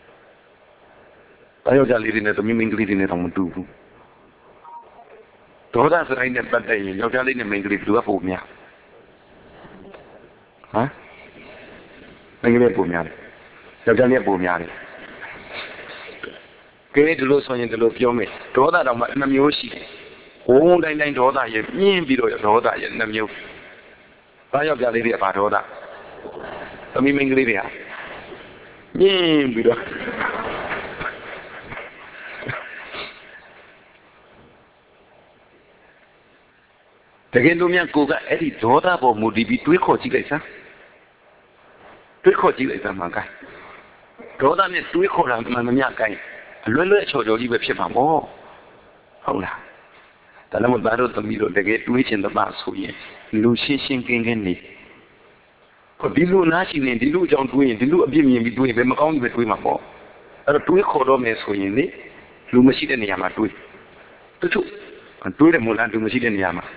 Speaker 1: ။ဒါယောက်ျားလေးတွေနဲ့သမီးမိန်းကလေးတွေနဲ့တော့မတူဘူး။ဒေါသစရိုက်နဲ့ပတ်သက်ရင်ယောက်ျားလေးနဲ့မိန်းကလေးဘယ်သူကပိုများ။ဟမ်မိန်းကလေးပိုများတယ်။ယောက်ျားလေးပိုများတယ်။ကဲဒီလိုဆိုရင်ဒီလိုပြောမယ်ဒေါသတော့မှ2မျိုးရှိတယ်။ဝုန်းတိုင်းဒေါသရဲ့မြင့်ပြီးတော့ဒေါသရဲ့2မျိုး။ဒါယောက်ျားလေးတွေကဘာဒေါသသမီးမိန်းကလေးတွေဟာမြင့်ပြီးတော့တကယ်လို့များကိုကအဲ့ဒီဒေါသပေါ်မူတည်ပြီးတွေးခေါ်ကြည့်လိုက်စမ်းမှာကဲဒေါသနဲ့တွေးခေါ်တာမှန်မများကဲအလွယ်လွယ်ချော်ချော်ကြီးပဲဖြစ်မှာပေါ့ဟုတ်လားဒါလည်းမသားတို့သမီးတို့တကယ်တွေးချင်တဲ့ပါဆိုရင်လူရှင်းရှင်းကင်းကင်းနေဒီလူနာရှိနေဒီလူအကြောင်းတွေးရင်ဒီလူအပြစ်မြင်ပြီးတွေးဘယ်မကောင်းဘူးပဲတွေးမှာပေါ့အဲ့တော့တွေးခေါ်တော့မယ်ဆိုရင်လေလူမရှိတဲ့နေရာမှာတွေးတချို့တွေးတယ်မို့လားလူမရှိတဲ့နေရာမှာ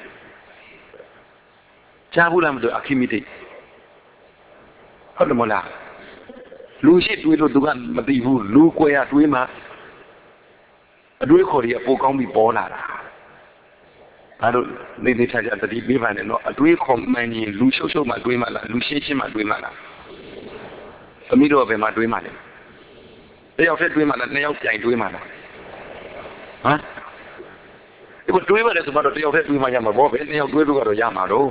Speaker 1: ကြားဘူးလားမသိအခီမီတိဟုတ်တယ်မို့လားလူရှိတွေးလို့သူကမသိဘူးလူကွဲရတွေးမှာအတွေးခေါ်ရပိုကောင်းပြီးပေါ်လာတာအဲ့လိုနေချာချာတတိပေးပါနဲ့နော်အတွေးခေါ်မှန်ရင်လူရှုပ်ရှုပ်မှတွေးမှလားလူရှင်းရှင်းမှတွေးမှလားသမီးတို့ဘယ်မှာတွေးမှလဲတယောက်တည်းတွေးမှလားနှစ်ယောက်ပြိုင်တွေးမှလားဟမ်ဒီတွေးမှလည်းဆိုတော့တယောက်တည်းတွေးမှရမှာပေါ့ပဲနှစ်ယောက်တွေးလို့ကတော့ရမှာတော့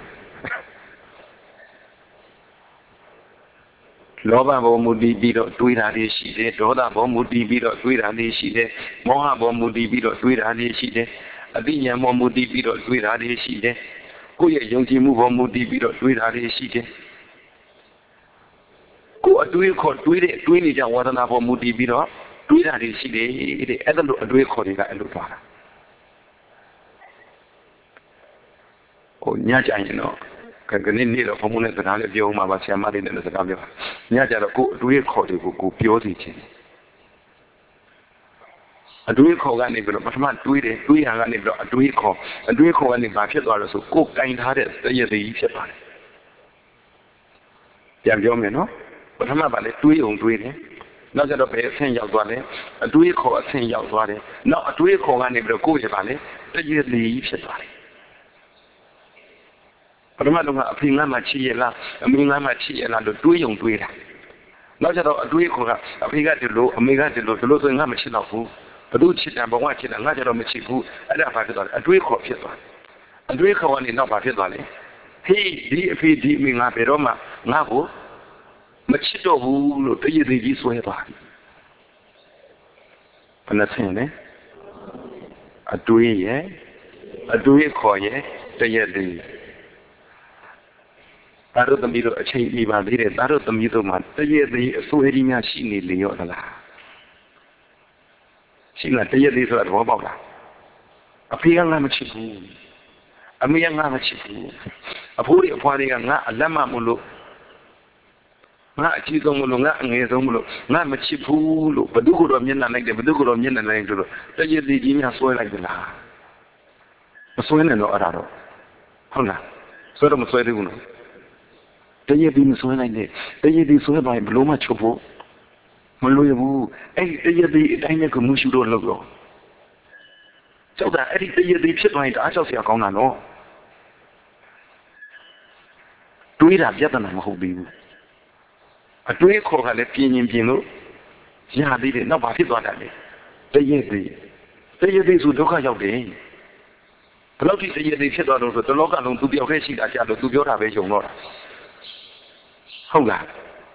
Speaker 1: လောဘဘောမူတည်ပြီးတော့တွေးတာလေးရှိတယ်ဒေါသဘောမူတည်ပြီးတော့တွေးတာလေးရှိတယ်မောဟဘောမူတည်ပြီးတော့တွေးတာလေးရှိတယ်အသိဉာဏ်ဘောမူတည်ပြီးတော့တွေးတာလေးရှိတယ်ကိုယ့်ရဲ့ယုံကြည်မှုဘောမူတည်ပြီးတော့တွေးတာလေးရှိတယ်ကိုယ်အတွေးခေါ်တွေးတဲ့တွေးနေကြဝါဒနာဘောမူတည်ပြီးတော့တွေးတာလေးရှိတယ်တဲ့အဲ့ဒါလို့အတွေးခေါ်တွေကအဲ့လိုသွားတာဟိုညကြရင်တော့ကနေတော့ဘုံဘုံနဲ့စကားလေးပြောမှပါဆရာမလေးနဲ့စကားပြောညကြတော့ကိုယ်အတွေးခေါ်တွေကိုကိုပြောစီခြင်းအတွေးခေါ်ကနေပြီးတော့ပထမတွေးတယ်တွေးရကနေပြီးတော့အတွေးခေါ်ကနေဘာဖြစ်သွားလဲဆိုကိုယ်ကင်ထားတဲ့တရသေးကြီးဖြစ်သွားတယ်ပြန်ပြောမယ်နော်ပထမပါလေတွေးအောင်တွေးတယ်နောက်ကျတော့ဘယ်အဆင့်ရောက်သွားလဲအတွေးခေါ်အဆင့်ရောက်သွားတယ်နောက်အတွေးခေါ်ကနေပြီးတော့ကိုယ်ရပါလေတရသေးကြီးဖြစ်သွားတယ်ပထမတော့အဖေငါမှချစ်ရလားအမေငါမှချစ်ရလားလို့တွေးအောင်တွေးတာနောက်ကျတော့အတွေးခေါ်ကအဖေကဒီလိုအမေကဒီလိုဆိုရင်ငါမချစ်တော့ဘူးဘယ်သူချစ်တယ်ဘဝချစ်တယ်ငါကြတော့မချစ်ဘူးအဲ့ဒါဘာဖြစ်သွားလဲအတွေးခေါ်ဖြစ်သွားအတွေးခေါ်ကနေနောက်ဘာဖြစ်သွားလဲဟေးဒီအဖေဒီအမေငါဘယ်တော့မှငါ့ကိုမချစ်တော့ဘူးလို့တရည်ကြီးဆွဲသွားတယ်ဘယ်နဲ့ဆင်းလဲအတွေးရဲ့အတွေးခေါ်ရဲ့တရည်ကြီးဒါတို့သမီးတို့အချိန်ပြပါသေးတယ်ဒါတို့သမီးတို့မှာတရည်ကြီးအစိုးရကြီးများရှိနေလေရောသလားရှိလားတရည်သေးဆိုတာသဘောပေါက်လားအဖေကငါမချစ်ဘူးအမေကငါမချစ်ဘူးအဖိုးတွေအဖွားတွေကငါအလက်မမလို့ငါအကြီးဆုံးမလို့ငါအငယ်ဆုံးမလို့ငါမချစ်ဘူးလို့ဘယ်သူကတော့မျက်နှာလိုက်တယ်ဘယ်သူကတော့မျက်နှာလိုက်တယ်လို့တရည်သေးကြီးများဆွဲလိုက်သလားမဆွဲနဲ့တော့အဲ့ဒါတော့ဟုတ်လားဆွဲတော့မဆွဲသေးဘူးနော်တရည်သေးမဆွဲနိုင်နဲ့တရည်သေးဆွဲပါရင်ဘလို့မှချုပ်ဖို့မလို့ရဘူးအဲ့ဒီတရည်သေးအတိုင်းနဲ့ကမှုရှုတော့လို့တော့ကြောက်တာအဲ့ဒီတရည်သေးဖြစ်သွားရင်တအားကြောက်စရာကောင်းတာနော်တွေးတာပြဿနာမဟုတ်သေးဘူးအတွေးခေါ်ကလည်းပြင်းလို့ရသေးတယ်နောက်ဘာဖြစ်သွားတာလဲတည့်သေးဆိုဒုက္ခရောက်တယ်ဘယ်လောက်ထိတည့်သေးဖြစ်သွားလို့ဆိုတလောကလုံးသူတယောက်တည်းရှိတာကြလို့သူပြောတာပဲယုံတော့တာဟုတ်လား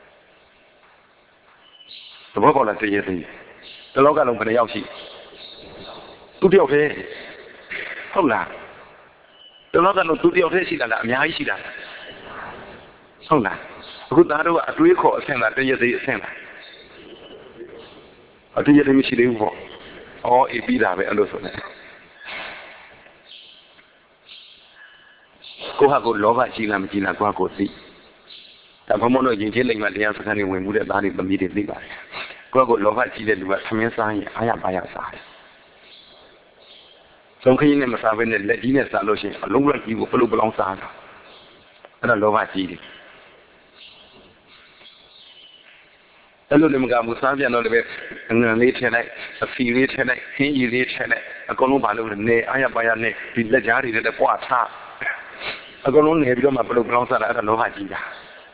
Speaker 1: သဘောပေါက်လားတည့်သေးတလောကလုံးဘယ်နှယောက်ရှိသူတယောက်တည်းဟုတ်လားတလောကလုံးသူတယောက်တည်းရှိတာလားအများကြီးရှိတာဟုတ်လားအခုသားတို့ကအတွေးခေါ်အဆင့်လားတည့်သေးအဆင့်လားအတည့်သေးမရှိသေးဘူးပေါ့အော်အေးပြီးတာပဲအဲ့လိုဆိုနေကိုဟာကိုလောဘကြီးလားမကြီးလားကိုဟာကိုသိဒါဘုံမလို့ရင်ချင်းလိမ့်မှတရားစခန်းတွေဝင်မှုတဲ့သားတွေသမီးတွေသိပါတယ်ကိုဟာကိုလောဘကြီးတဲ့လူကသမင်းစားရင်အားရပါရစားတယ်ဆုံးခင်းနဲ့မစားဘဲနဲ့လက်ကြီးနဲ့စားလို့ရှိရင်အလုံးလိုက်ကြီးကိုဘလို့ဘလောင်းစားတာအဲ့ဒါလောဘကြီးတယ်အဲ့လိုလည်းမကဘူးစားပြန်တော့လည်းပဲငန်လေးထည့်လိုက်အဖီလေးထည့်လိုက်ခင်းကြီးလေးထည့်လိုက်အကုန်လုံးဘာလို့လဲနေအားရပါရနဲ့ဒီလက်ကြားတွေနဲ့ပွားထားအကုန်လုံးနေပြီးတော့မှဘလို့ဘလောင်းစားတာအဲ့ဒါလောဘကြီးတာ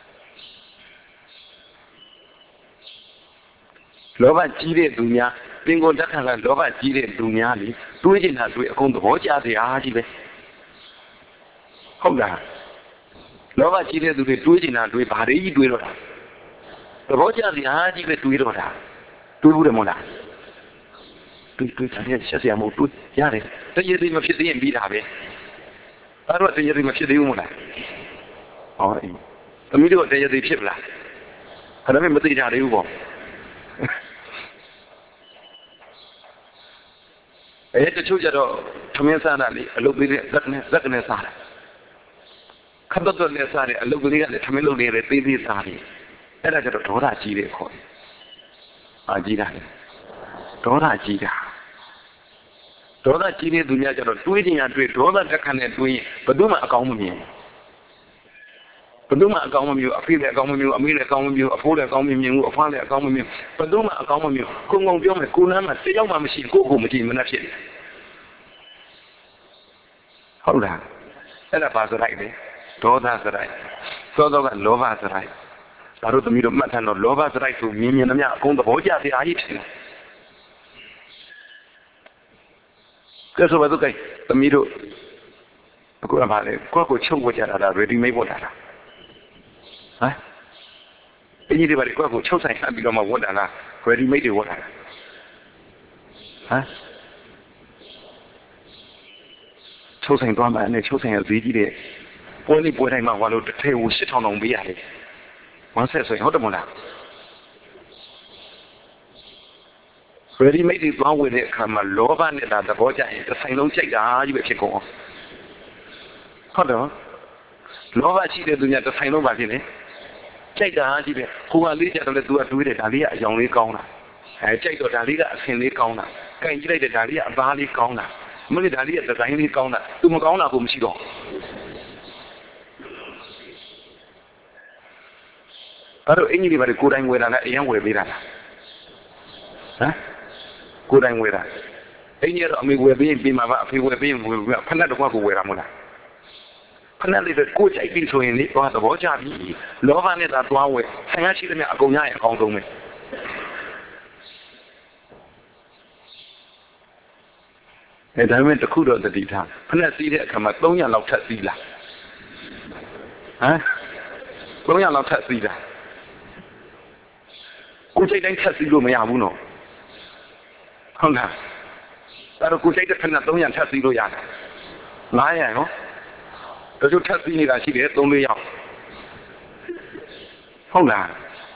Speaker 1: လောဘကြီးတဲ့သူများပင်ကိုတက်ခံကလောဘကြီးတဲ့သူများလေတွေးချင်တာတွေးအကုန်သဘောကျစရာကြီးပဲဟုတ်လားလောဘကြီးတဲ့သူတွေတွေးချင်တာတွေးဘာတွေကြီးတွေးတော့တာသဘောကျစရာကြီးပဲတွေးတော့တာတွေးဘူးတယ်မဟုတ်လားတွေးတာလည်းဆက်စရာမဟုတ်တွေးရတယ်တကယ်တည်းမဖြစ်သေးရင်ပြီးတာပဲအဲ့တော့တကယ်တည်းမဖြစ်သေးဘူးမဟုတ်လားဟောအေးသမီးတို့တကယ်တည်းဖြစ်ပလားအဲ့ဒါမှမသိကြသေးဘူးပေါ့အဲ့တချို့ကြတော့သမင်းစားတာလေအလုပ်ပေးတဲ့ဇက်ကနေစားတယ်ခပ်တော့လည်းစားတယ်အလုပ်ကလေးကလည်းသမင်းလုပ်နေတယ်သေးသေးစားတယ်အဲ့ဒါကြတော့ဒေါသကြီးတယ်ခေါ်တယ်။ကြီးတာလေဒေါသကြီးတာဒေါသကြီးတဲ့သူများကြတော့တွေးချင်ရတွေးဒေါသတက်ခနဲ့တွေးရင်ဘယ်သူမှအကောင်းမမြင်ဘယ်သူမှအကောင်းမမြင်အဖေလည်းအကောင်းမမြင်အမေလည်းအကောင်းမမြင်အဖိုးလည်းအကောင်းမမြင်ဘူးအဖွားလည်းအကောင်းမမြင်ဘယ်သူမှအကောင်းမမြင်ကုံပြောမယ်ကိုယ်နားမှာတယောက်မှမရှိကိုယ့်ကိုမကြည့်မနှက်ဖြစ်တယ်ဟုတ်လားအဲ့ဒါပါစရိုက်လေဒေါသစရိုက်သောသောကလောဘစရိုက်ဒါတို့သမီးတို့မှတ်ထားတော့လောဘစရိုက်ဆိုမြင်သမျှအကုန်သဘောကျစရာကြီးဖြစ်တယ်ကဲဆိုပါတော့ကဲသမီးတို့အခုကဘာလဲကိုယ့်ကိုချုပ်ဝတ်ကြတာလား ready made ဝတ်တာလားဟမ်အင်းကြီးတွေပါလေကိုယ့်ကိုချုပ်ဆိုင်ထားပြီးတော့မှဝတ်တာလား ready made တွေဝတ်တာလားဟမ်ချုပ်ဆိုင်သွားမှနဲ့ချုပ်ဆိုင်ရဈေးကြီးတဲ့ပွဲလေးပွဲတိုင်းမှာဘာလို့တစ်ထည့်ကို8000တောင်ပေးရတယ်ဝမ်းဆက်ဆိုရင်ဟုတ်တယ်မလား ready made တွေသွားဝယ်တဲ့အခါမှာလောဘနဲ့တာသဘောကျရင်တစ်ဆိုင်လုံးကြိုက်တာကြီးပဲဖြစ်ကုန်ဟုတ်တယ်လောဘရှိတဲ့သူများတစ်ဆိုင်လုံးပါဖြစ်လေကြိုက်တာကြီးပဲကိုကလေးကြတော့လေသူကတွေးတယ်ဒါလေးကအယောင်လေးကောင်းတာကြိုက်တော့ဒါလေးကအဆင်လေးကောင်းတာကြိုက်ကြည့်လိုက်တဲ့ဒါလေးကအသားလေးကောင်းတာမလို့ဒါလေးကဒီဇိုင်းလေးကောင်းတာသူမကောင်းတာကိုမရှိတော့အဲ့တော့အင်ကြီးတွေပါကိုယ်တိုင်ဝယ်တာလားအရင်ဝယ်ပေးတာလားဟမ်ကိုယ်တိုင်ဝယ်တာအင်ကြီးကတော့အမေဝယ်ပေးရင်ပြီးမှာပါအဖေဝယ်ပေးရင်ဝယ်ပေးဖက်နဲ့တော့ကိုဝယ်တာမဟုတ်လားဖက်နဲ့လေးကိုကြိုက်ပြီးဆိုရင်လေတော့သဘောကျပြီလောဘနဲ့သာသွားဝယ်ဆင်ရရှိသမျှအကုန်ရရင်အကောင်းဆုံးပဲဒါပေမဲ့တခုတော့တတိထားဖက်နဲ့စီးတဲ့အခါမှာ300လောက်ထပ်စီးလာဟမ်300လောက်ထပ်စီးလာကိုယ်စိတ်တိုင်းထပ်စီးလို့မရဘူးနော်ဟုတ်လားအဲ့တော့ကိုယ်စိတ်တစ်ဖက်နဲ့300ထပ်စီးလို့ရတယ်900နော်တချို့ထပ်စီးနေတာရှိတယ်3-4ယောက်ဟုတ်လား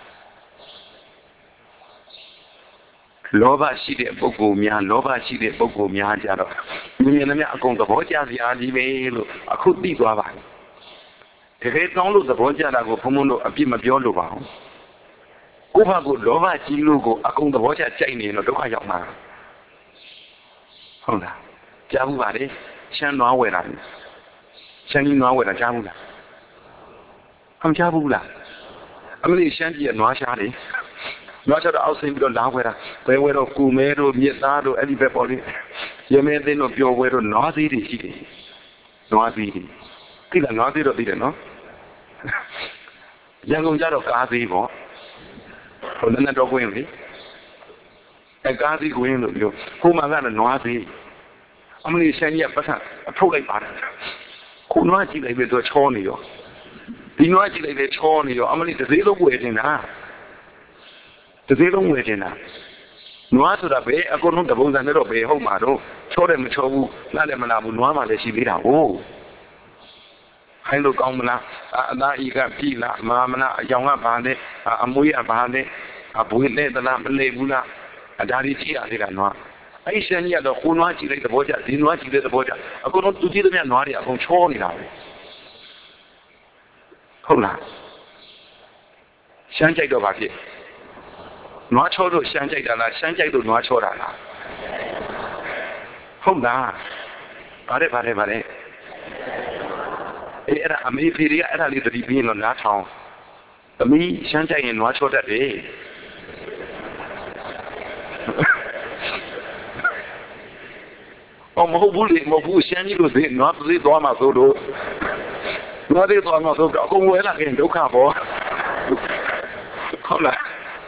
Speaker 1: လောဘရှိတဲ့ပုဂ္ဂိုလ်များလောဘရှိတဲ့ပုဂ္ဂိုလ်များကြတော့မြင်သမျှအကုန်သဘောကျစရာကြီးပဲလို့အခုသိသွားပါပြီတကယ်ကောင်းလို့သဘောကျတာကိုဘုံဘုံတို့အပြစ်မပြောလို့ပါဘူးကိုယ့်ဘာကိုလောဘကြီးလို့ကိုအကုန်သဘောကျကြိုက်နေရင်တော့ဒုက္ခရောက်မှာဟုတ်လားကြားဘူးပါလေရှမ်းနွားဝယ်တာရှမ်းကြီးနွားဝယ်တာကြားဘူးလားမကြားဘူးလားအမလေးရှမ်းကြီးကနွားရှားလေနွားရှားတော့အောက်ဆင်းပြီးတော့လာဝယ်တာဘယ်ဝယ်တော့ကူမဲတို့မြစ်သားတို့အဲ့ဒီဘက်ပေါ်လေးရမဲသိန်းတို့ပျော်ဝယ်တို့နွားသေးတွေရှိတယ်နွားသေးတွေသိလားနွားသေးတော့သိတယ်နော်ဟရန်ကုန်ကြတော့ကားသေးပေါ့ဟိုလည်းတော့ကွင်းလေကားသေးကွင်းလို့ပြောဟိုမှာကတော့နွားသေးအမလေးဆန်းကြီးကပတ်ဆက်အထုတ်လိုက်ပါတယ်ခုနွားကြည့်လိုက်ပြီးတော့ချောနေရောဒီနွားကြည့်လိုက်ပြီးချောနေရောအမလေးတစ်သေးလုံးဝယ်တင်တာတစ်သေးလုံးဝယ်တင်တာနွားဆိုတာပဲအကုန်လုံးတပုံစံနဲ့တော့ပဲဟုတ်မှာတော့ချောတယ်မချောဘူးလားလည်းမလားဘူးနွားမှလည်းရှိသေးတာဟုတ်ဟိုင်းလို့ကောင်းမလားအသားဤကပြီလားမာမလားအယောင်ကဘာလဲအမွေးကဘာလဲဘွေနဲ့တလားမလဲဘူးလားဒါတွေကြည့်ရသေးတာနွားအဲ့ရှမ်းကြီးကတော့ခုနွားကြည့်လိုက်သဘောကျဒီနွားကြည့်တဲ့သဘောကျအကုန်လုံးသူကြည့်တဲ့မြတ်နွားတွေအကုန်ချောနေတာပဲဟုတ်လားရှမ်းကြိုက်တော့ဗာဖြစ်နွားချောလို့ရှမ်းကြိုက်တာလားရှမ်းကြိုက်လို့နွားချောတာလားဟုတ်လားဗါတဲ့အဲ့ဒါအမေဖေတွေကအဲ့ဒါလေးတတိပြင်းတော့နားထောင်သမီးရှမ်းကြိုက်ရင်နွားချောတတ်တယ်မဟုတ်ဘူးလေမဟုတ်ဘူးရှမ်းကြီးလို့သိနွားသိသွားမှာသို့လို့နွားသိသွားမှာသို့တော့အကုန်ဝဲလာခင်ဒုက္ခပေါ့ဟုတ်လား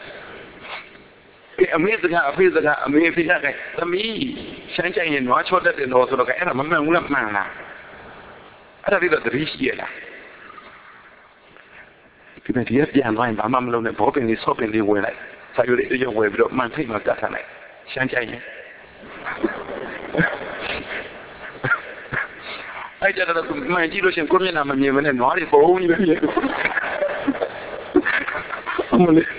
Speaker 1: အမေစကားအဖေစကားအမေဖေကသမီးရှမ်းကြိုက်ရင်နွားချောတတ်တယ်တော့ဆိုတော့အဲ့ဒါမမှန်ဘူးလားမှန်လားအဲ့ဒါလေးတော့သတိရှိရလားဒီမဲ့ဒီပြန်သွားရင်ဘာမှမလုပ်နဲ့ဘောပင်လေးဆော့ပင်လေးဝင်လိုက်စာရွက်လေးတစ်ရုပ်ဝယ်ပြီးတော့မှန်ထိတ်မှတတ်ထားလိုက်ရှမ်းကြိုက်ရင်အဲ့ကြတော့မှန်ကြည့်လို့ရှင်ကိုမျက်နှာမမြင်မနဲ့နွားတွေပုံကြီးပဲမြင်အမလေး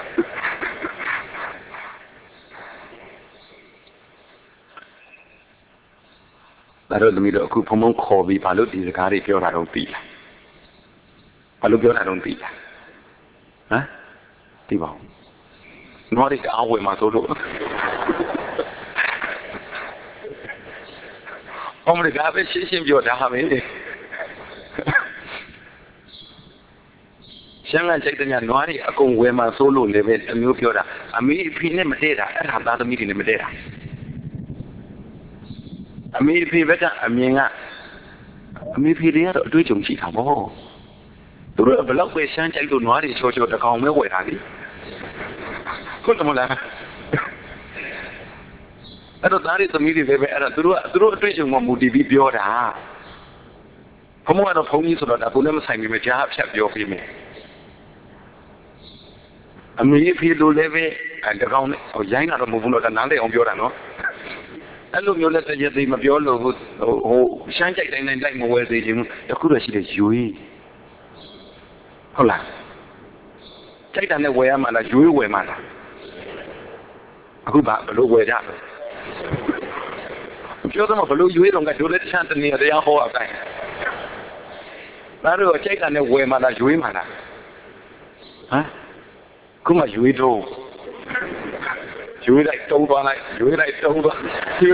Speaker 1: ဒါတော့သမီးတို့အခုဖုံဖုံခေါ်ပြီးဘာလို့ဒီစကားတွေပြောတာတော့သိလားဘာလို့ပြောတာတော့သိလားဟမ်သိပါဦးနွားတွေအားဝယ်မှာဆိုလို့အမရိကပဲရှင်းပြောတာပဲရှမ်းကစိတ်တညာနွားတွေအကုန်ဝယ်မှာဆိုလို့လည်းပဲအမျိုးပြောတာအမေအဖေနဲ့မတည့်တာအဲ့ဒါသားသမီးတွေနဲ့မတည့်တာအမေဖေဘက်ကအမြင်ကအမေဖေတွေကတော့အတွေ့အကြုံရှိတာပေါ့သူတို့ဘလောက်ပဲရှမ်းကြိုက်လို့နွားတွေချောတကောင်ပဲဝယ်တာလေဟုတ်တယ်မလားအဲ့တော့သားတွေသမီးတွေပဲအဲ့ဒါသူတို့အတွေ့အကြုံမှမူတည်ပြီးပြောတာဘုံကတော့ဘုံကြီးဆိုတော့ဒါဘုံနဲ့မဆိုင်မိမကြားဖြတ်ပြောပြီးမယ်အမေဖေလိုလည်းပဲတကောင်နဲ့ရိုင်းတာတော့မဟုတ်ဘူးတော့နားလေအောင်ပြောတာနော်အဲ့လိုမျိုးလက်တရက်သိမပြောလို့ဟိုရှမ်းကြိုက်တိုင်းလိုက်မဝဲသေးခြင်းတခုတော့ရှိတယ်ရွေးဟုတ်လားကြိုက်တာနဲ့ဝယ်ရမှာလားရွေးဝယ်မှာလားအခုဘလို့ဝယ်ကြလဲပြောတော့ဘလို့ရွေးတော့ကဒိုလက်ချန်တနေတရားဟောအတိုင်းဒါတော့ကြိုက်တာနဲ့ဝယ်မှာလားရွေးမှာလားဟမ်ခုမှရွေးတော့ရွေးလိုက်တုံးသွားလိုက်ရွေးလိုက်တုံးသွား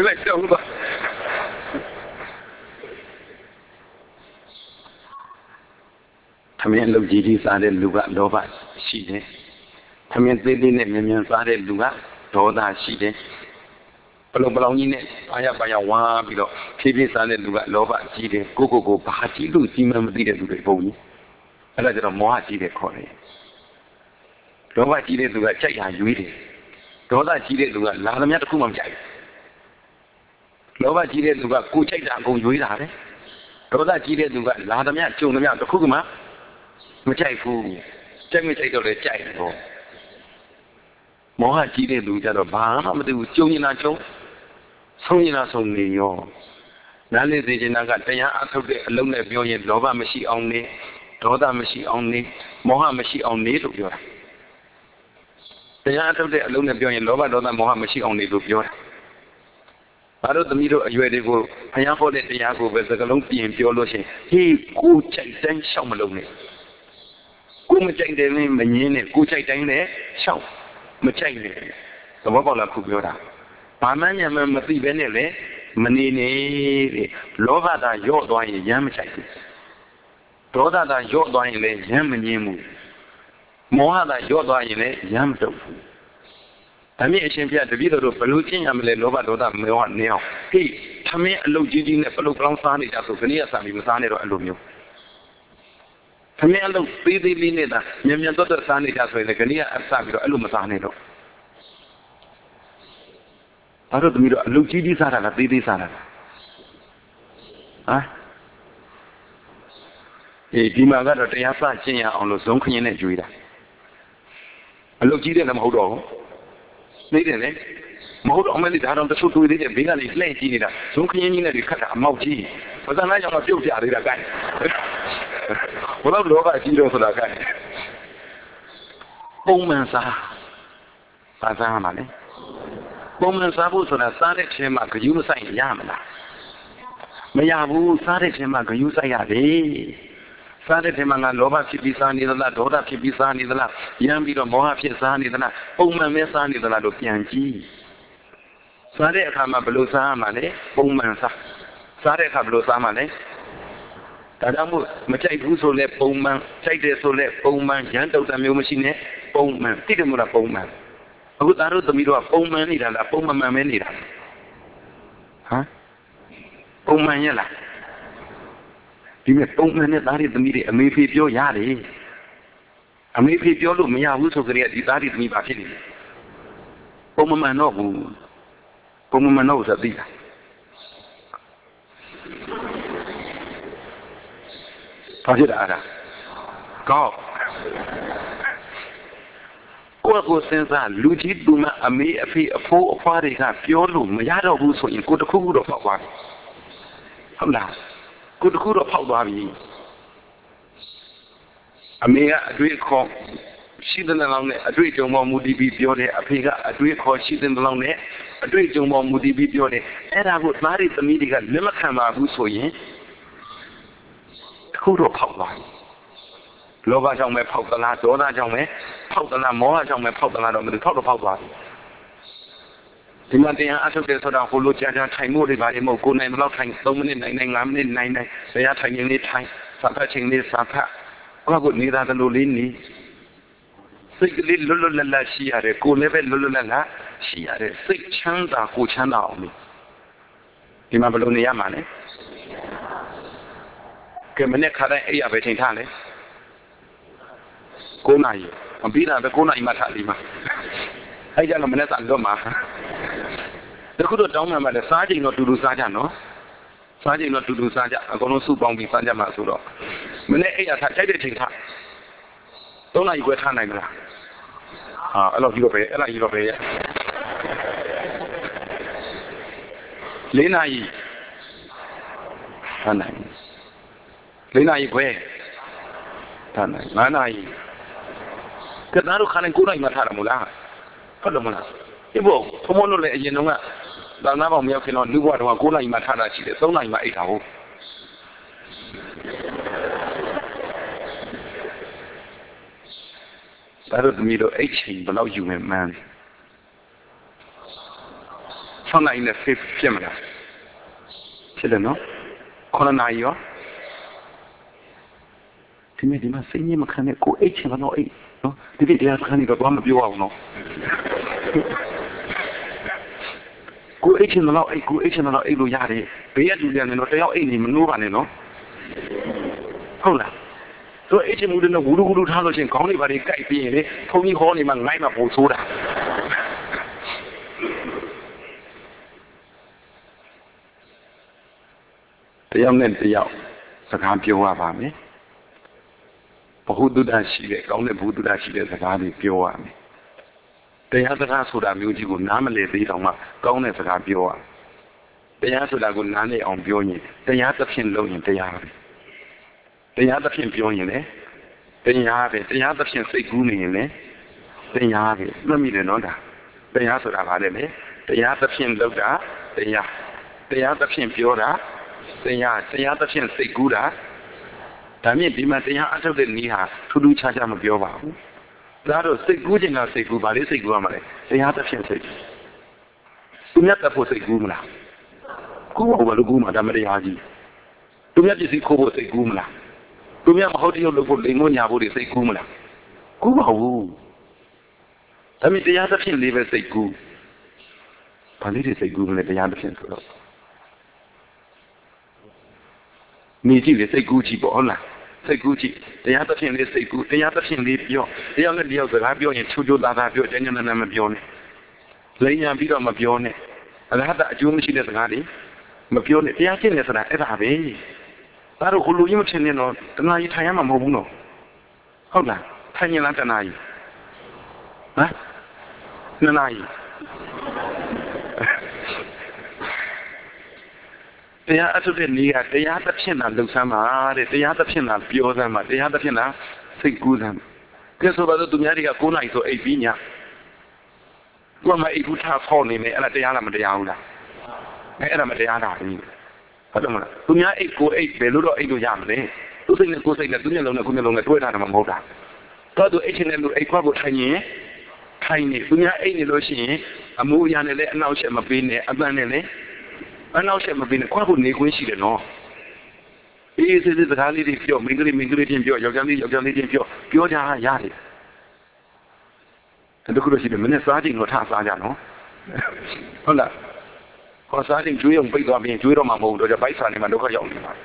Speaker 1: သမင်းလုပ်ကြီးစားတဲ့လူကလောဘရှိတယ်သမင်းသေးသေးနဲ့မြန်စားတဲ့လူကဒေါသရှိတယ်ဘလောင်ကြီးနဲ့ပါရဝါပြီးတော့ဖြည်းဖြည်းစားတဲ့လူကလောဘကြီးတယ်ကိုဘာကြီးလို့ကြီးမှမသိတဲ့လူတွေပုံကြီးအဲ့ဒါကျတော့မောဟကြီးတယ်ခေါ်တယ်လောဘကြီးတဲ့လူကကြိုက်တာရွေးတယ်ဒေါသကြီးတဲ့လူကလာသမျှတစ်ခုမှမကြိုက်ဘူးလောဘကြီးတဲ့လူကကိုကြိုက်တာအကုန်ရွေးတာပဲဒေါသကြီးတဲ့လူကလာသမျှကြုံသမျှတစ်ခုမှမကြိုက်ဘူးကြိုက်မကြိုက်တော့လည်းကြိုက်တယ်ပေါ့မောဟကြီးတဲ့လူကြတော့ဘာမှမသိဘူးကြုံနေတာကြုံဆုံးနေတာဆုံးနေရောနားလေစေချင်တာကတရားအထုတ်တဲ့အလုံးနဲ့ပြောရင်လောဘမရှိအောင်နေဒေါသမရှိအောင်နေမောဟမရှိအောင်နေလို့ပြောတာတရားထုတ်တဲ့အလုံးနဲ့ပြောရင်လောဘဒေါသမောဟမရှိအောင်နေလို့ပြောတာဘာလို့သမီးတို့အရွယ်တွေကိုဘုရားဟောတဲ့တရားကိုပဲစကလုံးပြင်ပြောလို့ရှိရင်ဟေးကိုကြိုက်တိုင်းရှောက်မလုံးနဲ့ကိုမကြိုက်တယ်မငင်းနဲ့ကိုကြိုက်တိုင်းလည်းရှောက်မကြိုက်နဲ့သဘောပေါက်လားခုပြောတာဘာမှညမသိပဲနဲ့လေမနေနဲ့တဲ့လောဘသာရော့သွားရင်ရမ်းမကြိုက်ဘူးဒေါသသာရော့သွားရင်လည်းရမ်းမငင်းဘူးမောဟသာရော့သွားရင်လည်းရမ်းမတုတ်ဘူးဒါမြင့်အရှင်ပြတပည့်တော်တို့ဘလို့ကျင့်ရမလဲလောဘဒေါသမောဟနေအောင်ဟေးသမင်းအလုတ်ကြီးနဲ့ပလုတ်ကောင်းစားနေကြဆိုခဏရစာပြီးမစားနဲ့တော့အဲ့လိုမျိုးခမင်းအလုပ်သေးသေးလေးနဲ့သာမြန်မြန်တော့စားနေကြဆိုရင်လည်းခဏကအစပြီးတော့အဲ့လိုမစားနဲ့တော့အဲ့တော့သမီးတို့အလုပ်ကြီးကြီးစားတာလားသေးသေးစားတာလားဒီမှာကတော့တရားစကျင့်ရအောင်လို့ဇုံခရင်နဲ့ကြွေးတာအလုပ်ကြီးတယ်လည်းမဟုတ်တော့ဘူးနေတယ်လေမဟုတ်တော့အမေလေးဒါတော့တချို့တွေ့သေးတယ်ဘေးကနေလှည့်ကြည့်နေတာဇုံခရင်ကြီးနဲ့ဒီခတ်တာအမောက်ကြီးပဇာနာကြောင့်တော့ပြုတ်ပြသေးတာကဲဘယ်တော့လောကကြီးတော့ဆိုတာကဲပုံမှန်စားမှာလေပုံမှန်စားဖို့ဆိုတာစားတဲ့ချင်းမှာဂယုမဆိုင်ရမလားမရဘူးစားတဲ့ချင်းမှာဂယုဆိုင်ရတယ်စားတဲ့ချင်းမှာငါလောဘဖြစ်ပြီးစားနေသလားဒေါသဖြစ်ပြီးစားနေသလားရမ်းပြီးတော့မောဟဖြစ်စားနေသလားပုံမှန်ပဲစားနေသလားလို့ပြန်ကြည့်စားတဲ့အခါမှာဘယ်လိုစားရမှာလဲပုံမှန်စားတဲ့အခါဘယ်လိုစားမှာလဲဒါကြောင့်မို့မကြိုက်ဘူးဆိုလဲပုံမှန်ကြိုက်တယ်ဆိုလဲပုံမှန်ရမ်းတုတ်တာမျိုးမရှိနဲ့ပုံမှန်တိတယ်မို့လားပုံမှန်အခုသားတို့သမီးတို့ကပုံမှန်နေတာလားပုံမှန်ပဲနေတာပုံမှန်ရလားဒီမဲ့ပုံမှန်နဲ့သားတွေသမီးတွေအမေဖေပြောရတယ်အမေဖေပြောလို့မရဘူးဆိုကြတဲ့ဒီသားတွေသမီးပါဖြစ်နေတယ်ပုံမှန်တော့ဘူးပုံမှန်တော့ဆိုသိလားဘာဖြစ်တာအဲ့ဒါကောင်းကိုစဉ်းစားလူကြီးတူမအမေအဖေအဖိုးအဖွားတွေကပြောလို့မရတော့ဘူးဆိုရင်ကိုတခုခုတော့ဖောက်သွားပြီဟုတ်လားကိုတခုတော့ဖောက်သွားပြီအမေကအတွေ့အခေါ်ရှိတဲ့လောက်နဲ့အတွေ့အကြုံပေါ်မူတည်ပြီးပြောတယ်အဖေကအတွေ့အခေါ်ရှိတဲ့လောက်နဲ့အတွေ့အကြုံပေါ်မူတည်ပြီးပြောတယ်အဲ့ဒါကိုသားတွေသမီးတွေကလက်မခံပါဘူးဆိုရင်တခုတော့ဖောက်သွားပြီလောဘကြောင့်ပဲဖောက်သလားဒေါသကြောင့်ပဲဖောက်သလားမောဟကြောင့်ပဲဖောက်သလားတော့မသိဖောက်တော့ဖောက်သွားပြီဒီမှာတရားအထုတ်တယ်ဆိုတာဟိုလိုကြာကြာထိုင်မှုတွေပါလေမဟုတ်ကိုနိုင်တော့ထိုင်3မိနစ်နိုင်5မိနစ်နိုင်တရားထိုင်ရင်လေးထိုင်စာဖတ်ခြင်းလေးစာဖတ်ဘာကိုနေတာတလို့လေးနေစိတ်ကလေးလွတ်လွတ်လပ်လပ်ရှိရတယ်ကိုလည်းပဲလွတ်လွတ်လပ်လပ်ရှိရတယ်စိတ်ချမ်းသာကိုချမ်းသာအောင်ဒီမှာဘယ်လိုနေရမှာလဲကဲမနေ့ခါတိုင်းအဲ့ရပဲချိန်ထားလေ9 နာရီမပြီးတာပဲ9 နာရီမှထားလိမ့်မှာအဲ့ကြတော့မနေ့ကလွတ်မှာတခုတော့တောင်းမှမှာလေစားချိန်တော့တူတူစားကြနော်စားချိန်တော့တူတူစားကြအကုန်လုံးစုပေါင်းပြီးစားကြမှာဆိုတော့မနေ့အဲ့ရထားကြိုက်တဲ့ချိန်ထား3 နာရီခွဲထားနိုင်မလားအဲ့လိုကြီးတော့ပဲ4 နာရီထားနိုင်4 နာရီခွဲထားနိုင်5 နာရီကဲသားတို့ခါနဲ့9 နာရီမှထားတယ်မို့လားဟုတ်တယ်မလားဒီဘောဖုံးလို့လည်းအရင်တုန်းကသာနာပေါင်းမရောက်ခင်တော့လူဘွားတော့9 နာရီမှထားတာရှိတယ်3 နာရီမှအိတ်တာဟုတ်ဒါတို့သမီးတို့အိတ်ချိန်ဘယ်လောက်ယူမယ်မှန်း6 နာရီနဲ့ဖြစ်မလားဖြစ်တယ်နော်9 နာရီရောဒီမှာစိတ်ညစ်မခံနဲ့ကိုအိတ်ချင်တော့အိတ်နော်ဒီတရားခဏတော့ဘာမှပြောအောင်နော်ကိုအိတ်ချင်တော့အိတ်ကိုအိတ်ချင်တော့အိတ်လို့ရတယ်ဘေးရလူတွေနဲ့တော့တယောက်အိတ်နေမနှိုးပါနဲ့နော်ဟုတ်လားတို့အိတ်ချင်မှုတွေနဲ့ဝူလူထားလို့ချင်းခေါင်းတွေဘာတွေကြိုက်ပြီးရင်လေထုံကြီးဟောနေမှငိုင်းမှပုံဆိုးတာတယောက်နဲ့တယောက်စကားပြောရပါမယ်ဘဟုတုတ္တရှိတဲ့ကောင်းတဲ့ဘုဒ္ဓရှိတဲ့စကားတွေပြောရမယ်တရားစကားဆိုတာမျိုးကြီးကိုနားမလည်သေးတော့မှကောင်းတဲ့စကားပြောရတရားဆိုတာကိုနားလည်အောင်ပြောရင်တရားသဖြင့်လုပ်ရင်တရားပဲတရားသဖြင့်ပြောရင်လည်းတရားပဲတရားသဖြင့်စိတ်ကူးနေရင်လည်းတရားပဲမှတ်မိတယ်နော်ဒါတရားဆိုတာဘာလဲလဲတရားသဖြင့်လုပ်တာတရားသဖြင့်ပြောတာတရားသဖြင့်စိတ်ကူးတာဒါမြင့်ဒီမှာတရားအထုတ်တဲ့နည်းဟာထူးထူးခြားခြားမပြောပါဘူးဒါတော့စိတ်ကူးခြင်းကစိတ်ကူးပါလေစိတ်ကူးရမှာလေတရားသဖြင့်စိတ်သူမြတ်တဲ့ဖို့စိတ်ကူးမလားကူးဖို့ဘယ်လိုကူးမှာဒါမတရားကြီးသူမြတ်ပစ္စည်းခိုးဖို့စိတ်ကူးမလားသူမြတ်မဟုတ်တရုပ်လုပ်ဖို့လိန်ငုံညာဖို့တွေစိတ်ကူးမလားကူးပါဘူးဒါမြင့်တရားသဖြင့်လေးပဲစိတ်ကူးဘာလေးတွေစိတ်ကူးမလဲတရားသဖြင့်ဆိုတော့နေကြည့်လေစိတ်ကူးကြည့်ပေါ့ဟုတ်လားစိတ်ကူးကြည့်တရားသဖြင့်လေးစိတ်ကူးတရားသဖြင့်လေးပြောတရားနဲ့တရားစကားပြောရင်ချူချူသားသားပြောကျဉ်းကျဉ်းနဲ့မပြောနဲ့လိမ်ညာပြီးတော့မပြောနဲ့အရဟတအကျိုးမရှိတဲ့စကားတွေမပြောနဲ့တရားကျင့်နေဆိုတာအဲ့ဒါပဲဒါတော့ကိုလူကြီးမထင်နဲ့တော့တဏှာကြီးထိုင်ရမှာမဟုတ်ဘူးနော်ဟုတ်လားထိုင်ရင်လားတဏှာကြီးဟမ်နှစ်နာရီတရားအထုတဲ့နေ့ကတရားသဖြင့်သာလှုပ်ဆမ်းပါတဲ့တရားသဖြင့်သာပြောဆမ်းပါတရားသဖြင့်သာစိတ်ကူးဆမ်းကဲဆိုပါတော့သူများတွေက9နာရီဆိုအိပ်ပြီးညာကိုယ်မှအိပ်ဘူးထားဖောက်နေမယ်အဲ့ဒါတရားလားမတရားဘူးလားအဲ့ဒါမတရားတာဘူးဟုတ်တယ်မလားသူများအိပ်ကိုအိပ်ဘယ်လို့တော့အိပ်လို့ရမလဲသူစိတ်နဲ့ကိုယ်စိတ်နဲ့သူမျက်လုံးနဲ့ကိုယ်မျက်လုံးနဲ့တွဲထားတယ်မဟုတ်တာတော့သူအိပ်ချင်တဲ့လူအိပ်ခွက်ကိုထိုင်ရင်ထိုင်နေသူများအိပ်နေလို့ရှိရင်အမိုးအရာနဲ့လည်းအနောက်ချက်မပေးနဲ့အပန်းနဲ့လည်းအနောက်ချက်မပေးနဲ့ခွက်ကိုနေခွင့်ရှိတယ်နော်အေးစစ်စကားလေးတွေပြောမိန်းကလေးချင်းပြောယောက်ျားလေးချင်းပြောကြရတယ်တခုလို့ရှိတယ်မနေ့စားချိန်တော့ထားစားကြနော်ဟုတ်လားခေါ်စားချိန်ကျွေးအောင်ပိတ်သွားပြီးကျွေးတော့မှမဟုတ်တော့ကြဘိုက်စားနေမှဒုက္ခရောက်နေမှာ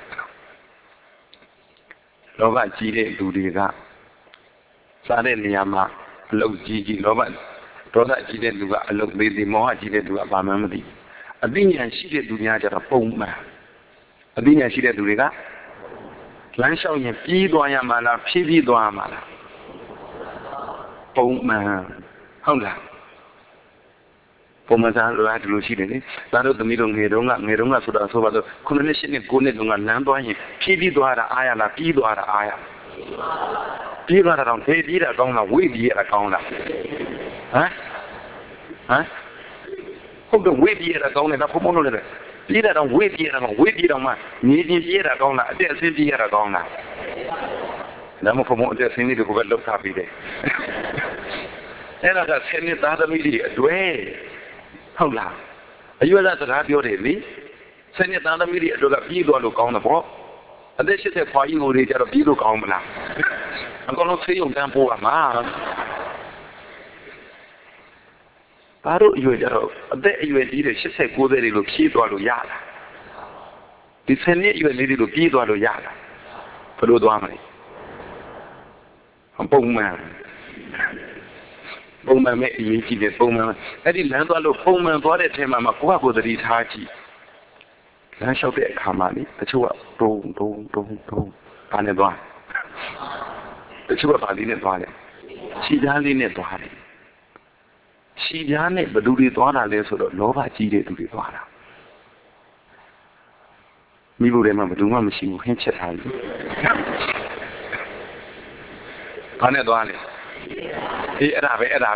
Speaker 1: လောဘကြီးတဲ့လူတွေကစားတဲ့နေရာမှာအလုတ်ကြီးလောဘဒေါသကြီးတဲ့လူကအလုတ်သေးသေးမောဟကြီးတဲ့လူကဘာမှမသိအသိဉာဏ်ရှိတဲ့လူများကြတော့ပုံမှန်အသိဉာဏ်ရှိတဲ့လူတွေကလမ်းလျှောက်ရင်ပြေးသွားရမှာလားဖြည်းဖြည်းသွားရမှာလားပုံမှန်ဟုတ်လားပုံမှန်စားလို့ဒီလိုရှိတယ်လေဒါတို့သမီးတို့ငယ်တုန်းကဆိုတာဆိုပါတော့9နှစ်10နှစ်9နှစ်တုန်းကလမ်းသွားရင်ဖြည်းဖြည်းသွားတာအားရလားပြေးသွားတာအားရပြေးသွားတာတော့ဖေးပြေးတာကောင်းလားဝေးပြေးတာကောင်းလားဟမ်ဟုတ်တော့ဝေးပြေးတာကောင်းတယ်ဒါဖုံဖုံလို့လည်းပြေးတာတော့ဝေးပြေးတာမှနေချင်းပြေးတာကောင်းလားအတက်အဆင်းပြေးရတာကောင်းလားဒါမှဖုံဖုံအတက်အဆင်းလေးကိုပဲလောက်ထားပြီးတယ်အဲ့ဒါကဆယ်နှစ်သားသမီးတွေအတွက်ဟုတ်လားအရွယ်သားစကားပြောတယ်လေဆယ်နှစ်သားသမီးတွေအတွက်ကပြေးသွားလို့ကောင်းတယ်ပေါ့အသက်80ခွာကြီးကိုတွေကြတော့ပြေးလို့ကောင်းမလားအကောင်လုံးဆေးရုံတန်းပို့ရမှာဘာလို့အရွယ်ကြတော့အသက်အရွယ်ကြီးတဲ့80 90တွေလို့ပြေးသွားလို့ရလားဒီဆယ်နှစ်အရွယ်လေးတွေလို့ပြေးသွားလို့ရလားဘယ်လိုသွားမလဲပုံမှန်မဲ့အရေးကြီးတယ်ပုံမှန်အဲ့ဒီလမ်းသွားလို့ပုံမှန်သွားတဲ့အချိန်မှာကိုယ့်ဟာကိုယ်သတိထားကြည့်လမ်းလျှောက်တဲ့အခါမှာလေတချို့ကတုံဘာနဲ့သွားတချို့ကဘာလေးနဲ့သွားလဲခြေသားလေးနဲ့သွားတယ်ခြေသားနဲ့ဘယ်သူတွေသွားတာလဲဆိုတော့လောဘကြီးတဲ့သူတွေသွားတာမိဖို့ထဲမှာဘယ်သူမှမရှိဘူးဟင်းချက်ထားတယ်ဘာနဲ့သွားလဲအေးအဲ့ဒါပဲအဲ့ဒါ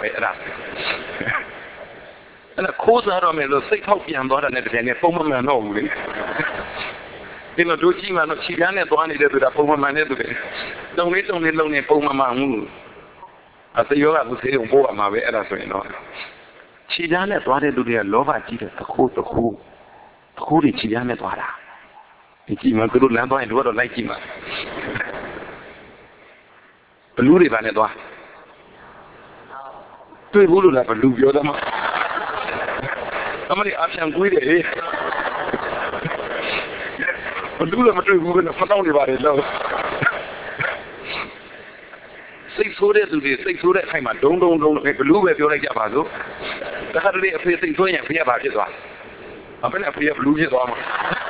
Speaker 1: ခိုးစားတော့မယ်လို့စိတ်ထောက်ပြန်သွားတာနဲ့တကယ်နဲ့ပုံမှန်တော့ဘူးလေဒီလိုတို့ကြီးမှတော့ခြေပြားနဲ့သွားနေတဲ့သူကပုံမှန်နဲ့တူတယ်တုံလေးလုံးနေပုံမှန်မှုအစရောကသူစေးုံပို့ရမှာပဲအဲ့ဒါဆိုရင်တော့ခြေပြားနဲ့သွားတဲ့လူတွေကလောဘကြီးတယ်တခိုးတွေခြေပြားနဲ့သွားတာဒီကြီးမှသူတို့လမ်းသွားရင်တို့ကတော့လိုက်ကြည့်မှာဘလူးတွေပါနဲ့သွားတွေ့ဘူးလို့လားဘလူးပြောတယ်မှာအမလေးအပြန်ကွေးတယ်ဘလူးလည်းမတွေ့ဘူးနဲ့ဖတ်တော့နေပါတယ်လို့စိတ်ဆိုးတဲ့သူတွေစိတ်ဆိုးတဲ့အခိုင်မှာဒုံဘလူးပဲပြောလိုက်ကြပါစို့တခါတလေအဖေစိတ်ဆိုးရင်ဖေကဘာဖြစ်သွားအဖေနဲ့အဖေကဘလူးဖြစ်သွားမှာ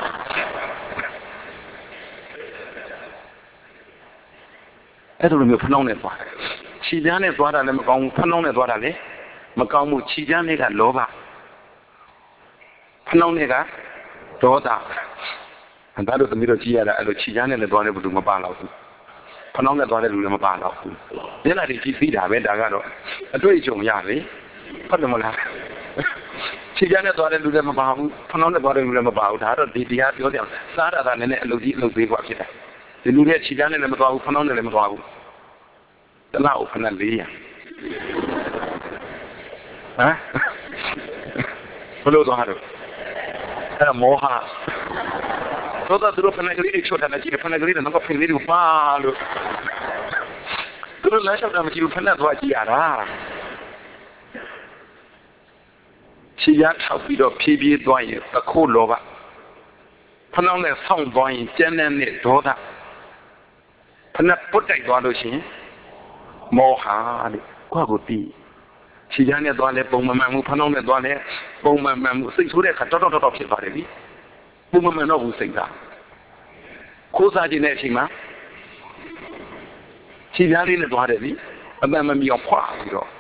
Speaker 1: အဲ့လိုမျိုးဖနှောင်းနေသွားတယ်ခြေပြားနဲ့သွားတာလည်းမကောင်းဘူးဖနှောင်းနဲ့သွားတာလည်းမကောင်းဘူးခြေပြားနဲ့ကလောဘဖနှောင်းနဲ့ကဒေါသဒါတို့သမီးတို့ကြည့်ရတာအဲ့လိုခြေပြားနဲ့လည်းသွားတဲ့ဘယ်သူမပါတော့ဘူးဖနှောင်းနဲ့သွားတဲ့လူလည်းမပါတော့ဘူးမျက်နှာတွေကြည့်သိတာပဲဒါကတော့အတွေ့အကြုံရလေဟုတ်တယ်မလားခြေပြားနဲ့သွားတဲ့လူလည်းမပါဘူးဖနှောင်းနဲ့သွားတဲ့လူလည်းမပါဘူးဒါတော့ဒီတရားပြောတယ်စားတာကလည်းနည်းနည်းအလုပ်ကြီးအလုပ်သေးกว่าဖြစ်တယ်ဒီလူတွေခြေပြားနဲ့လည်းမသွားဘူးဖနှောင်းနဲ့လည်းမသွားဘူးတလားဥဖန400ဟမ်ဘလို့သွားတော့အဲ့မောဟတော့သူတို့ဖနကလေးတွေချွတ်တာနဲ့ကြည့်ဖနကလေးတွေတော့ဖင်လေးတွေပါလို့သူတို့လမ်းလျှောက်တာမကြည့်ဘူးဖနသွားကြည့်ရတာခြေရထောက်ပြီးတော့ဖြည်းဖြည်းသွားရင်အခုလောဘဖနှောင်းနဲ့ဆောင်းသွားရင်ကျန်းတဲ့ဒေါသဖ那不带多少钱？毛哈的，挂个地。时间呢多嘞，蹦慢慢木，碰到呢多嘞，蹦慢慢木，谁说的？看找ဖြစ်သွားတယ်လေပုံမှန်တော့ဘူးစိတ်ကခိုးစားခြင်းနဲ့အချိန်မှာခြေပြားလေးနဲ့သွားတယ်လေအပန်မမီအောင်ဖွာပြီးတော့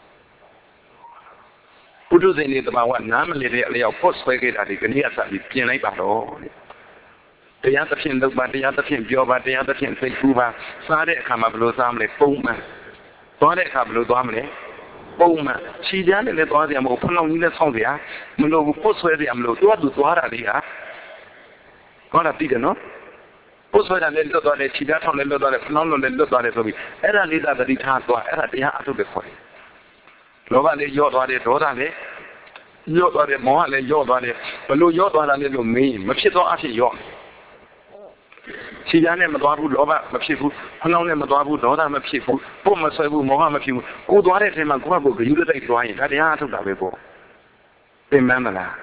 Speaker 1: ပုထုဇဉ်တွေတဘာဝနားမလည်တဲ့အလျောက်ဖို့ဆွဲခဲ့တာဒီကနေ့အစပြီးပြင်လိုက်ပါတော့တရားသဖြင့်လုပ်ပါတရားသဖြင့်ပြောပါတရားသဖြင့်စိတ်ကူးပါစားတဲ့အခါမှာဘယ်လိုစားမလဲပုံမှန်သွားတဲ့အခါဘယ်လိုသွားမလဲပုံမှန်ခြေပြားနဲ့လည်းသွားကြမဟုတ်ဖလောင်ကြီးလည်းဆောင်းကြမလို့ဖို့ဆွဲကြမလို့သူကသူသွားတာလေးဟာဟုတ်လားသိတယ်နော်ပို့ဆွဲတာလည်းလွတ်သွားတယ်ခြေပြားထောင်လည်းလွတ်သွားတယ်ဖနှောင်းလုံးလည်းလွတ်သွားတယ်ဆိုပြီးအဲ့ဒါလေးသာတတိထားသွားအဲ့ဒါတရားအထုတ်ပဲခေါ်တယ်လောဘလည်းရော့သွားတယ်ဒေါသလည်းရော့သွားတယ်မောဟလည်းရော့သွားတယ်ဘလို့ရော့သွားတာလဲလို့မေးမဖြစ်တော့အဖြစ်ရော့ခြေပြားနဲ့မသွားဘူးလောဘမဖြစ်ဘူးဖနှောင်းနဲ့မသွားဘူးဒေါသမဖြစ်ဘူးပို့မဆွဲဘူးမောဟမဖြစ်ဘူးကိုသွားတဲ့အချိန်မှာကိုယ့်ဘကိုဂယုတတိုက်သွားရင်ဒါတရားအထုတ်တာပဲပေါ့သင်မှန်းမလား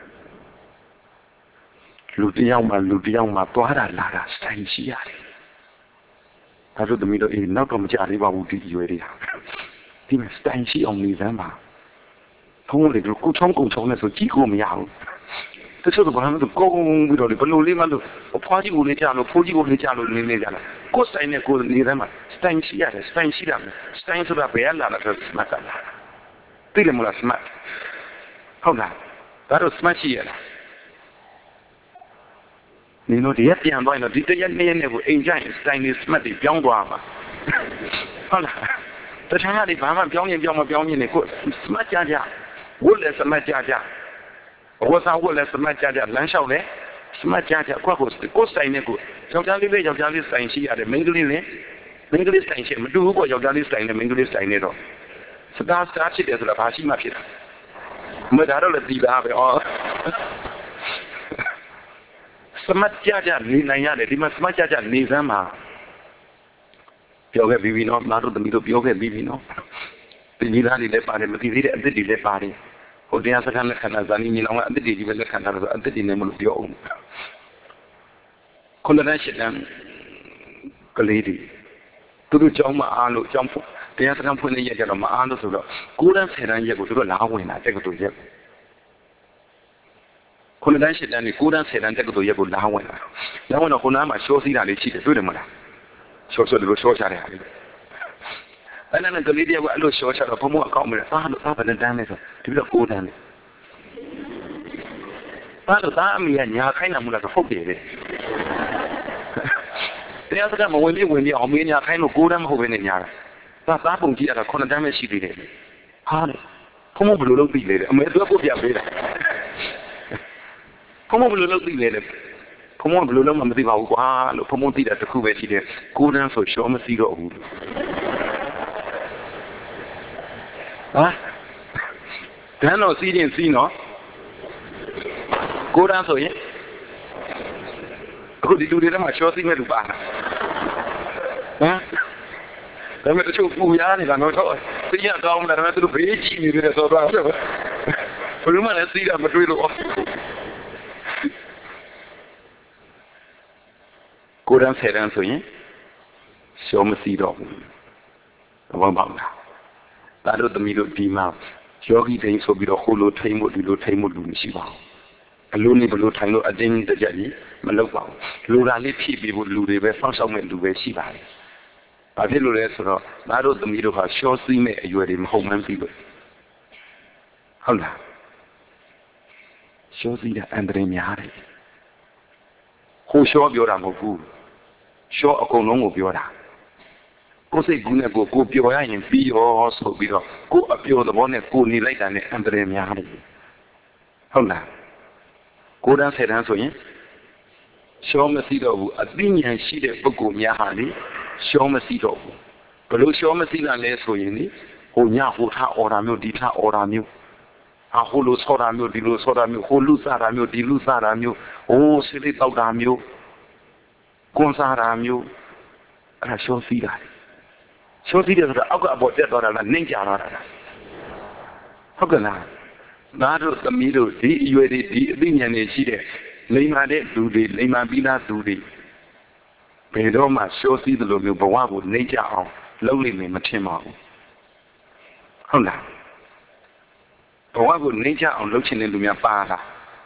Speaker 1: လူတယောက်မှသွားတာလာတာစိုင်းရှိရတယ်။ဒါဆိုသမီးတို့နောက်တော့မကြသေးပါဘူးဒီရွယ်တွေက။ဒီမှာစိုင်းရှိအောင်နေစမ်းပါ။ထုံးလေကိုချောင်းကုံချောင်းနဲ့ဆိုကြည့်ကိုမရဘူး။တချို့ကဘာမှမလုပ်ကိုပြီးတော့ဘလို့လေးမှလို့ဖွားကြီးကိုလေးကြလို့ဖိုးကြီးကိုလေးကြလို့နေနေကြတာ။ကိုယ်စိုင်းနဲ့ကိုနေစမ်းပါစိုင်းရှိရတယ်စိုင်းရှိတာ။စိုင်းဆိုတာဘယ်လာတာဆိုစမတ်တာ။သိတယ်မလားစမတ်။ဟုတ်လား။ဒါတော့စမတ်ရှိရလား။你那这点多呢，这一年呢，我印象在你什么的表过嘛？好了，这长下的办法表面的，我什么家家，我来什么家家，我啥我来什么家家，难受嘞，什么家家，我三年过，小家里要家里三些的，每个里三些，没如果要家里三的，每个里三的咯，是打啥起的是了，把西嘛去了，没达到了地吧呗哦。စမတ်ကြနေနိုင်ရတယ်ဒီမှာစမတ်ကြနေစမ်းမှာပြောခဲ့ပြီးပြီနော်ငါတို့သမီးတို့ပြောခဲ့ပြီးပြီနော်ဒီကြီးသားတွေလည်းပါတယ်မသိသေးတဲ့အသစ်တွေလည်းပါတယ်ဟိုတရားစခန်းလက်ခံတာဇာနီညီလောင်ကအသစ်တွေကြီးပဲလက်ခံတာဆိုအသစ်တွေနဲ့မလို့ပြောအောင်ခုနကရှင်းတယ်ကလေးတွေသူတို့ကြောင်းမအားလို့ကြောင်းတရားစခန်းဖွင့်နေရကြတော့မအားလို့ဆိုတော့9တန်း10တန်းရက်ကိုသူတို့လာဝင်တာတက်ကတူရက်ခုနတန်းရှစ်တန်းနဲ့9တန်း10တန်းတက်ကတူရက်ကိုလာဝင်လာတော့ခုနကမှရှောစီးတာလေးရှိတယ်တွေ့တယ်မလားရှောလို့ရှောချတဲ့ဟာလေးအဲ့ဒါနဲ့ကလေးတယောက်ကအဲ့လိုရှောချတော့ဘုံဘအကောင့်မလဲသားလို့သားဘယ်နဲ့တန်းလဲဆိုဒီပြီးတော့9တန်းနဲ့သားလို့သားအမေကညာခိုင်းတာမလားဆိုဟုတ်တယ်လေတရားစကားမဝင်ပြီးအောင်မင်းညာခိုင်းလို့9တန်းမဟုတ်ဘဲနဲ့ညာတာသားပုံကြည့်ရတာ9တန်းပဲရှိသေးတယ်ဟာလေဘုံဘယ်လိုလုပ်ပြီးလဲအမေသူကပို့ပြပေးတာဘုံဘယ်လိုလုပ်သိလဲလေဘုံဘယ်လိုလုပ်မှမသိပါဘူးကွာလို့ဘုံသိတာတစ်ခုပဲရှိတယ်9တန်းဆိုရှောမသိတော့ဘူးဟာတန်းတော့စီးရင်စီးနော်9တန်းဆိုရင်အခုဒီလူတွေထဲမှာရှောစီးမဲ့လူပါလားဟမ်ဒါပေမဲ့တချို့ပူရနေတာတော့သိရတော့မလားဒါပေမဲ့သူတို့ဘေးကြည့်နေတယ်ဆိုတော့ဘယ်လိုမှလည်းစီးတာမတွေ့လို့9တန်း10တန်းဆိုရင်ရှောမစီတော့ဘူးဘာမှမဟုတ်လားဒါတို့သမီးတို့ဒီမှာယောဂီတိုင်းဆိုပြီးတော့ဟိုလိုထိမ့်ဖို့ဒီလိုထိမ့်ဖို့လူမရှိပါဘူးအလိုနဲ့ဘလို့ထိုင်လို့အတင်းတကြကြီးမလုပ်ပါဘူးလူသားလေးဖြည့်ပြီးဖို့လူတွေပဲစောင့်ရှောက်မဲ့လူပဲရှိပါတယ်ဘာဖြစ်လို့လဲဆိုတော့ဒါတို့သမီးတို့ဟာရှောစီးမဲ့အရွယ်တွေမဟုတ်မှန်းပြီးလို့ဟုတ်လားရှောစီးတဲ့အန္တရာယ်များတယ်ဟိုရှောပြောတာမဟုတ်ဘူးရှောအကုန်လုံးကိုပြောတာကိုယ်စိတ်ကူးနဲ့ကိုပြောရရင်ပြီးရောဆိုပြီးတော့ကိုအပြောသဘောနဲ့ကိုနေလိုက်တာနဲ့အန္တရာယ်များတယ်ဟုတ်လား9တန်း10တန်းဆိုရင်ရှောမစီတော့ဘူးအသိဉာဏ်ရှိတဲ့ပုဂ္ဂိုလ်များဟာလေရှောမစီတော့ဘူးဘလို့ရှောမစီတာလဲဆိုရင်လေဟိုညဟိုထားအော်တာမျိုးဒီထားအော်တာမျိုးဟိုလိုဆောတာမျိုးဒီလိုဆောတာမျိုးဟိုလူစားတာမျိုးဒီလူစားတာမျိုးဟိုစိတ်တောက်တာမျိုးကွန်စားတာမျိုးအဲ့ဒါရှောစီးတာရှောစီးတယ်ဆိုတာအောက်ကအပေါ်တက်သွားတာလားနှိမ့်ကြသွားတာလားဟုတ်ကဲ့လားငါတို့သမီးတို့ဒီအရွယ်တွေဒီအသိဉာဏ်တွေရှိတဲ့လိမ္မာတဲ့လူတွေလိမ္မာပြီးသားသူတွေဘယ်တော့မှရှောစီးသလိုမျိုးဘဝကိုနှိမ့်ကြအောင်လုပ်လိမ့်မယ်မထင်ပါဘူးဟုတ်လားဘဝကိုနှိမ့်ကြအောင်လုပ်ချင်တဲ့လူများပါလား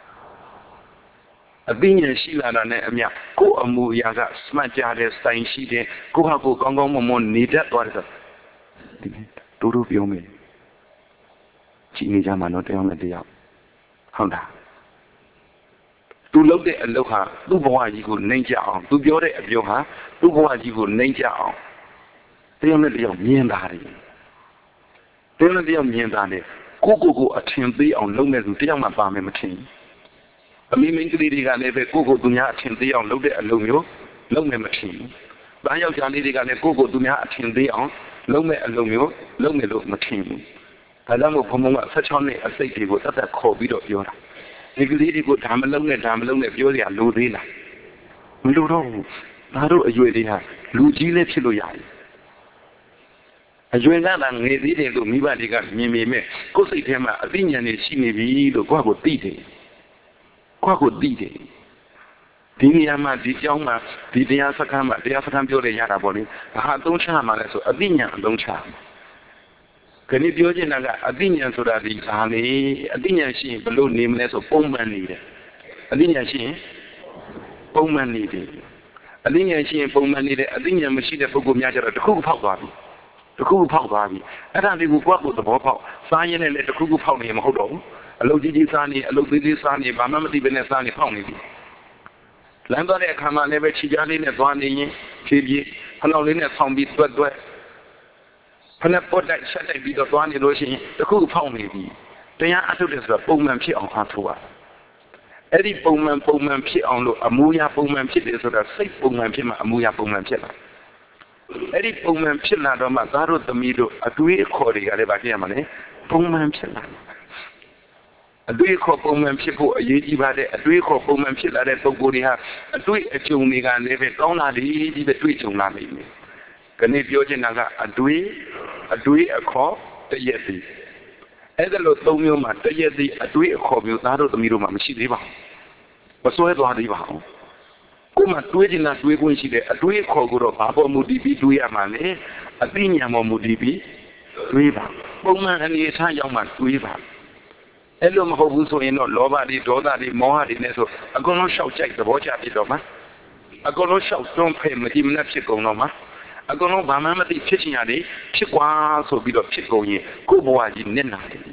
Speaker 1: အသိဉာဏ်ရှိလာတာနဲ့အမျှကိုယ်အမှုအရာကစမှတ်ကြတဲ့စိုင်ရှိတဲ့ကိုယ့်ဟာကိုယ်ကောင်းကောင်းမွန်မွန်နေတတ်သွားတယ်ဆိုဒီတို့ပြောမယ်ကြည်နေကြမှာတော့တရားနဲ့တရားဟုတ်လားသူလုပ်တဲ့အလုပ်ဟာသူ့ဘဝကြီးကိုနှိမ့်ကြအောင်သူပြောတဲ့အပြောဟာသူ့ဘဝကြီးကိုနှိမ့်ကြအောင်တရားနဲ့တရားမြင်တာတယ်တရားနဲ့တရားမြင်တာတယ်ကိုအထင်သေးအောင်လုပ်နေသူတရားမှပါမယ်မထင်အမိမင်းကလေးတွေကလည်းပဲကိုသူများအထင်သေးအောင်လုပ်တဲ့အလုပ်မျိုးလုပ်မယ်မထင်ဘူး။ဘာယောက်ျားလေးတွေကလည်းကိုသူများအထင်သေးအောင်လုပ်မဲ့အလုပ်မျိုးလုပ်မယ်လို့မထင်ဘူး။ဒါကြောင့်မို့ဘုံဘုံက16နှစ်အစိတ်တွေကိုတတ်တတ်ခေါ်ပြီးတော့ပြောတာ။ဒီကလေးတွေကိုဒါမလုပ်နဲ့ပြောစရာလိုသေးလား။မလိုတော့ဘူး။ဒါတို့အရွယ်တွေကလူကြီးလည်းဖြစ်လို့ရတယ်။အရွယ်ကလည်းငယ်သေးတယ်လို့မိဘတွေကမြင်ပေမဲ့ကိုယ်စိတ်ထဲမှာအသိဉာဏ်တွေရှိနေပြီလို့ကိုယ့်ကိုသိတယ်။ကိုသိတယ်ဒီနေရာမှာဒီကြောင်းမှာဒီတရားစခန်းမှာတရားစခန်းပြောရတာပေါ့လေဘာအသုံးချမှာလဲဆိုအသိဉာဏ်အသုံးချခဏပြောချင်တာကအသိဉာဏ်ဆိုတာဒီဘာလဲအသိဉာဏ်ရှိရင်ဘလို့နေမလဲဆိုပုံမှန်နေတယ်အသိဉာဏ်ရှိရင်ပုံမှန်နေတယ်အသိဉာဏ်ရှိရင်ပုံမှန်နေတယ်အသိဉာဏ်မရှိတဲ့ပုဂ္ဂိုလ်များကြတော့တစ်ခုဖောက်သွားပြီအဲ့ဒါလေးကိုကိုယ့်ကိုယ်သဘောပေါက်စားရင်းနဲ့လည်းတစ်ခုဖောက်နေမှာမဟုတ်တော့ဘူးအလုပ်ကြီးစားနေအလုပ်သေးသေးစားနေဘာမှမသိဘဲနဲ့စားနေဖောက်နေပြီလမ်းသွားတဲ့အခါမှာလည်းပဲခြေကြားလေးနဲ့သွားနေရင်ဖြည်းဖြည်းဖလောက်လေးနဲ့ဆောင်းပြီးတွက်ဖလက်ပေါ်တိုက်ဆက်တိုက်ပြီးတော့သွားနေလို့ရှိရင်တခုဖောက်နေပြီတရားအထုတ်တယ်ဆိုတာပုံမှန်ဖြစ်အောင်အားထုတ်ရအဲ့ဒီပုံမှန်ဖြစ်အောင်လို့အမူအရာပုံမှန်ဖြစ်တယ်ဆိုတာစိတ်ပုံမှန်ဖြစ်မှအမူအရာပုံမှန်ဖြစ်လာအဲ့ဒီပုံမှန်ဖြစ်လာတော့မှသားတို့သမီးတို့အတွေးအခေါ်တွေကလည်းဗာဖြစ်ရမှာလေပုံမှန်ဖြစ်လာအတွေးခေါ်ပုံမှန်ဖြစ်ဖို့အရေးကြီးပါတယ်အတွေးခေါ်ပုံမှန်ဖြစ်လာတဲ့ပုဂ္ဂိုလ်တွေဟာအတွေးအကြုံတွေကလည်းပဲကောင်းလာပြီဒီပဲတွေးကြုံလာပြီခဏပြောချင်တာကအတွေးအခေါ်တရက်စီအဲ့ဒါလို့သုံးမျိုးမှာတရက်စီအတွေးအခေါ်မျိုးသားတို့သမီးတို့မှာမရှိသေးပါဘူးမစွဲသွားသေးပါဘူးကိုမှတွေးချင်တာတွေးခွင့်ရှိတယ်အတွေးအခေါ်ကိုတော့ဘာပေါ်မူတည်ပြီးတွေးရမှာလဲအသိဉာဏ်ပေါ်မူတည်ပြီးတွေးပါပုံမှန်အနေအထားရောက်မှတွေးပါအဲ့လိုမဟုတ်ဘူးဆိုရင်တော့လောဘတွေဒေါသတွေမောဟတွေနဲ့ဆိုအကုန်လုံးရှောက်ကြိုက်သဘောကျဖြစ်တော့မှာအကုန်လုံးရှောက်တွန်းဖဲ့မကြည့်မနဲ့ဖြစ်ကုန်တော့မှာအကုန်လုံးဘာမှမသိဖြစ်ချင်ရတယ်ဖြစ်ကွာဆိုပြီးတော့ဖြစ်ကုန်ရင်ကိုယ့်ဘဝကြီးနစ်နာတယ်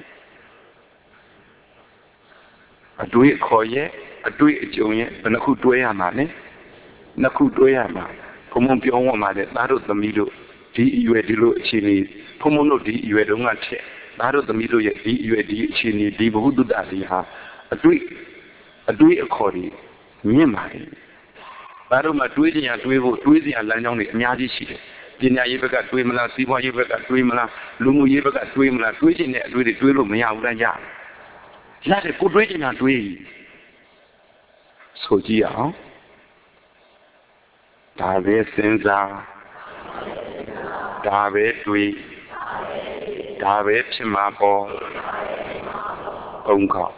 Speaker 1: အတွေ့အခေါ်ရဲ့အတွေ့အကြုံရဲ့ဘယ်နှခုတွဲရမှာလဲနှစ်ခုတွဲရမှာဘုံဘုံပြောင်းသွားမှာလေသားတို့သမီးတို့ဒီအရွယ်ဒီလိုအခြေအနေဘုံဘုံတို့ဒီအရွယ်တုန်းကချက်သားတို့သမီးတို့ရဲ့ဒီအရွယ်ဒီအခြေအနေဒီဘဝတုတ္တစီဟာအတွေ့အခေါ်တွေမြင့်ပါတယ်သားတို့မှာတွေးကြရတွေးဖို့တွေးစရာလမ်းကြောင်းတွေအများကြီးရှိတယ်ပညာရေးဘက်ကတွေးမလားစီးပွားရေးဘက်ကတွေးမလားလူမှုရေးဘက်ကတွေးမလားတွေးချင်တဲ့အတွေးတွေတွေးလို့မရဘူးလားရတယ်ကိုတွေးချင်တာတွေးဆိုကြည့်အောင်ဒါပဲစဉ်းစားဒါပဲတွေးဒါပဲဖြစ်မှာပေါ့ဘုံခေါ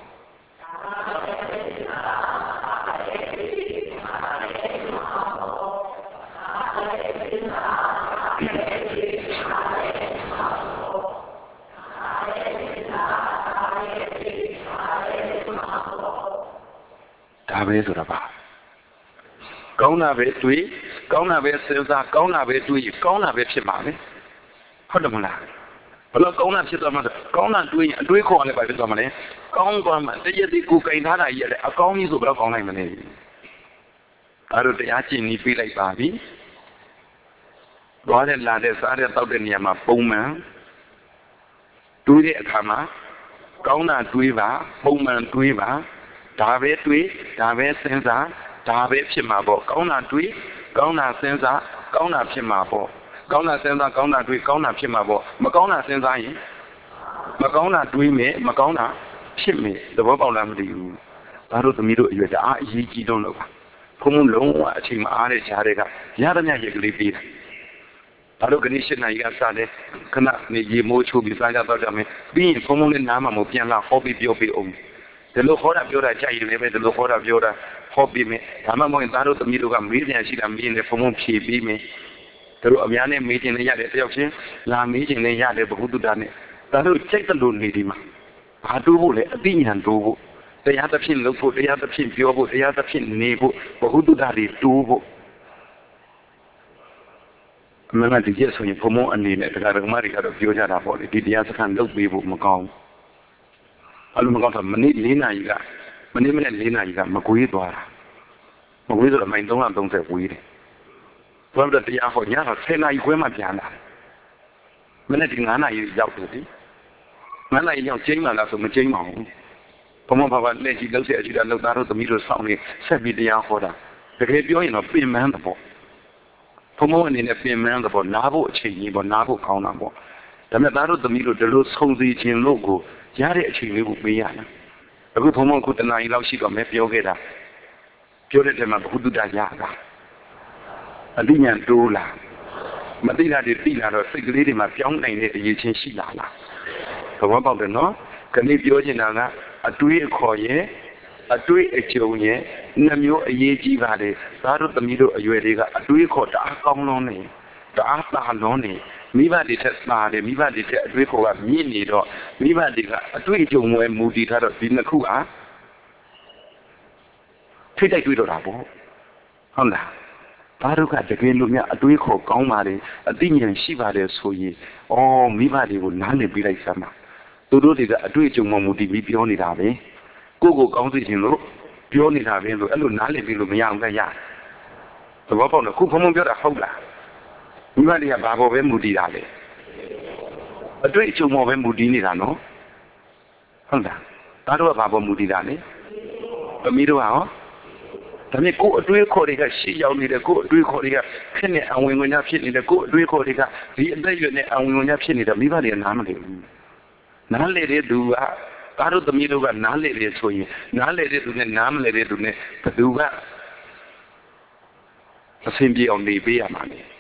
Speaker 1: ဒါပဲဆိုတာပါကောင်းတာပဲတွေးကောင်းတာပဲစဉ်းစားကောင်းတာပဲတွေးကောင်းတာပဲဖြစ်မှာလေဟုတ်တယ်မလားဘယ်လိုကောင်းတာဖြစ်သွားမှာလဲကောင်းတာတွေးရင်အတွေးခေါ်လည်းပါဖြစ်သွားမှာလေကောင်းသွားမှတရက်စီကိုကင်ထားတာကြီးရတယ်အကောင်းကြီးဆိုဘယ်တော့ကောင်းနိုင်မလဲအဲ့တော့တရားကျင့်ပြီးပြေးလိုက်ပါပြီသွားတဲ့လာတဲ့စားတဲ့တောက်တဲ့နေရာမှာပုံမှန်တွေးတဲ့အခါမှာကောင်းတာတွေးပါပုံမှန်တွေးပါဒါပဲတွေးဒါပဲစဉ်းစားဒါပဲဖြစ်မှာပေါ့ကောင်းတာတွေးကောင်းတာစဉ်းစားကောင်းတာဖြစ်မှာပေါ့ကောင်းတာစဉ်းစားကောင်းတာတွေးကောင်းတာဖြစ်မှာပေါ့မကောင်းတာစဉ်းစားရင်မကောင်းတာတွေးမယ်မကောင်းတာဖြစ်မယ်သဘောပေါက်လားမသိဘူးဒါတို့သမီးတို့အရွယ်တအားအရေးကြီးတော့လို့ပါဘုံဘုံလုံးဝအချိန်မအားတဲ့ဈာတွေကရသမျှရေကလေးပေးတာဒါတို့ကနေ့၈နာရီကစတယ်ခဏနေရေမိုးချိုးပြီးစားကြတော့ကြမယ်ပြီးရင်ဘုံဘုံလေးနားမှာမပြန်လာဟောပြီးပြောပြီးအောင်ဒီလိုခေါ်တာပြောတာကြိုက်ရင်လည်းပဲဒီလိုခေါ်တာပြောတာ hobby me dama mo taro to mi do ka me chin shi la me ne phom phie pi me taro a mya ne me chin ne yade tayauk chin la me chin ne yade bahududa ne taro chait talo ne di ma ba do bo le ati nyan do boတရားသဖြင့်လုပ်ဖို့တရားသဖြင့်ပြောဖို့တရားသဖြင့်နေဖို့ဘဟုတုတ္တတွေတိုးဖို့အမှန်ကဒီကျဆိုရင်ဘုံဘုံအနေနဲ့တရားဓမ္မတွေကတော့ပြောကြတာပေါ့လေဒီတရားစခန်းလုပ်ပေးဖို့မကောင်းအဲ့လိုမကောင်းတော့မိနစ်4နာရီက4နာရီကမကွေးသွားတာမကွေးဆိုတော့မိုင်330ဝေးတယ်ဘာလို့တရားဟောညတော့10နာရီခွဲမှပြန်လာမနေ့က9နာရီရောက်တယ်ဒီ9နာရီရောက်ကျင်းလာလားဆိုမကျင်းပါဘူးဘုံဘုံဘာလက်ကြီးလောက်တဲ့အကြည့်တာလောက်သားတို့သမီးတို့စောင့်နေဆက်ပြီးတရားဟောတာတကယ်ပြောရင်တော့ပြင်မှန်းတဲ့ပေါ့ဘုံဘုံအနေနဲ့ပြင်မှန်းတဲ့ပေါ့နားဖို့အချိန်ကြီးပေါ့နားဖို့ကောင်းတာပေါ့ဒါပေမဲ့သားတို့သမီးတို့ဒီလိုဆုံစီခြင်းလို့ကိုရတဲ့အချိန်လေးကိုပေးရတာအခုဘုံဘုံခုတနာရီလောက်ရှိတော့မဲပြောခဲ့တာပြောတဲ့တည်းမှာဘုဒ္ဓတာရတာအတိညာတိုးလာမသိတာတွေသိလာတော့စိတ်ကလေးတွေမှာပြောင်းနိုင်တဲ့အရေးချင်းရှိလာလားသဘောပေါက်တယ်နော်ခဏပြောချင်တာကအတွေးအခေါ်ရဲ့အတွေးအကြုံရဲ့နှမျိုးအရေးကြီးပါတယ်သားတို့သမီးတို့အရွယ်တွေကအတွေးခေါ်တအားကောင်းလုံးနေတအားသာလုံးနေမိဘတွေထက်သာတယ်မိဘတွေထက်အတွေးခေါ်ကမြင့်နေတော့မိဘတွေကအတွေးအကြုံဝဲမူတည်ထားတော့ဒီနှစ်ခုဟာထိတိုက်တွေးတော့တာပေါ့ဟုတ်လားသားတို့ကတကယ်လို့များအတွေးခေါ်ကောင်းပါတယ်အသိဉာဏ်ရှိပါတယ်ဆိုရင်မိဘတွေကိုနားလည်ပေးလိုက်စမ်းပါသူတို့တွေကအတွေ့အကြုံမှမူတည်ပြီးပြောနေတာပဲကိုကောင်းသိခြင်းလို့ပြောနေတာပဲလို့အဲ့လိုနားလည်ပြီးလို့မရအောင်ကရသဘောပေါက်လို့ခုဘုံဘုံပြောတာဟုတ်လားမိဘတွေကဘာပေါ်ပဲမူတည်တာလေအတွေ့အကြုံပေါ်ပဲမူတည်နေတာနော်ဟုတ်လားဒါတို့ကဘာပေါ်မူတည်တာလဲသမီးတို့ကဟောဒါနဲ့ကိုအတွေ့အခေါ်တွေကရှေ့ရောက်နေတယ်ကိုအတွေ့အခေါ်တွေကဖြစ်နေအဝင်ဝင်ညာဖြစ်နေတယ်ကိုအတွေ့အခေါ်တွေကဒီအသက်အရွယ်နဲ့အဝင်ဝင်ညာဖြစ်နေတယ်မိဘတွေကနားမလည်ဘူးနားလေတဲ့သူကသားတို့သမီးတို့ကနားလေတယ်ဆိုရင်နားလေတဲ့သူနဲ့နားမလေတဲ့သူနဲ့ဘယ်သူကအဆင်ပြေအောင်နေပေးရမှာလဲ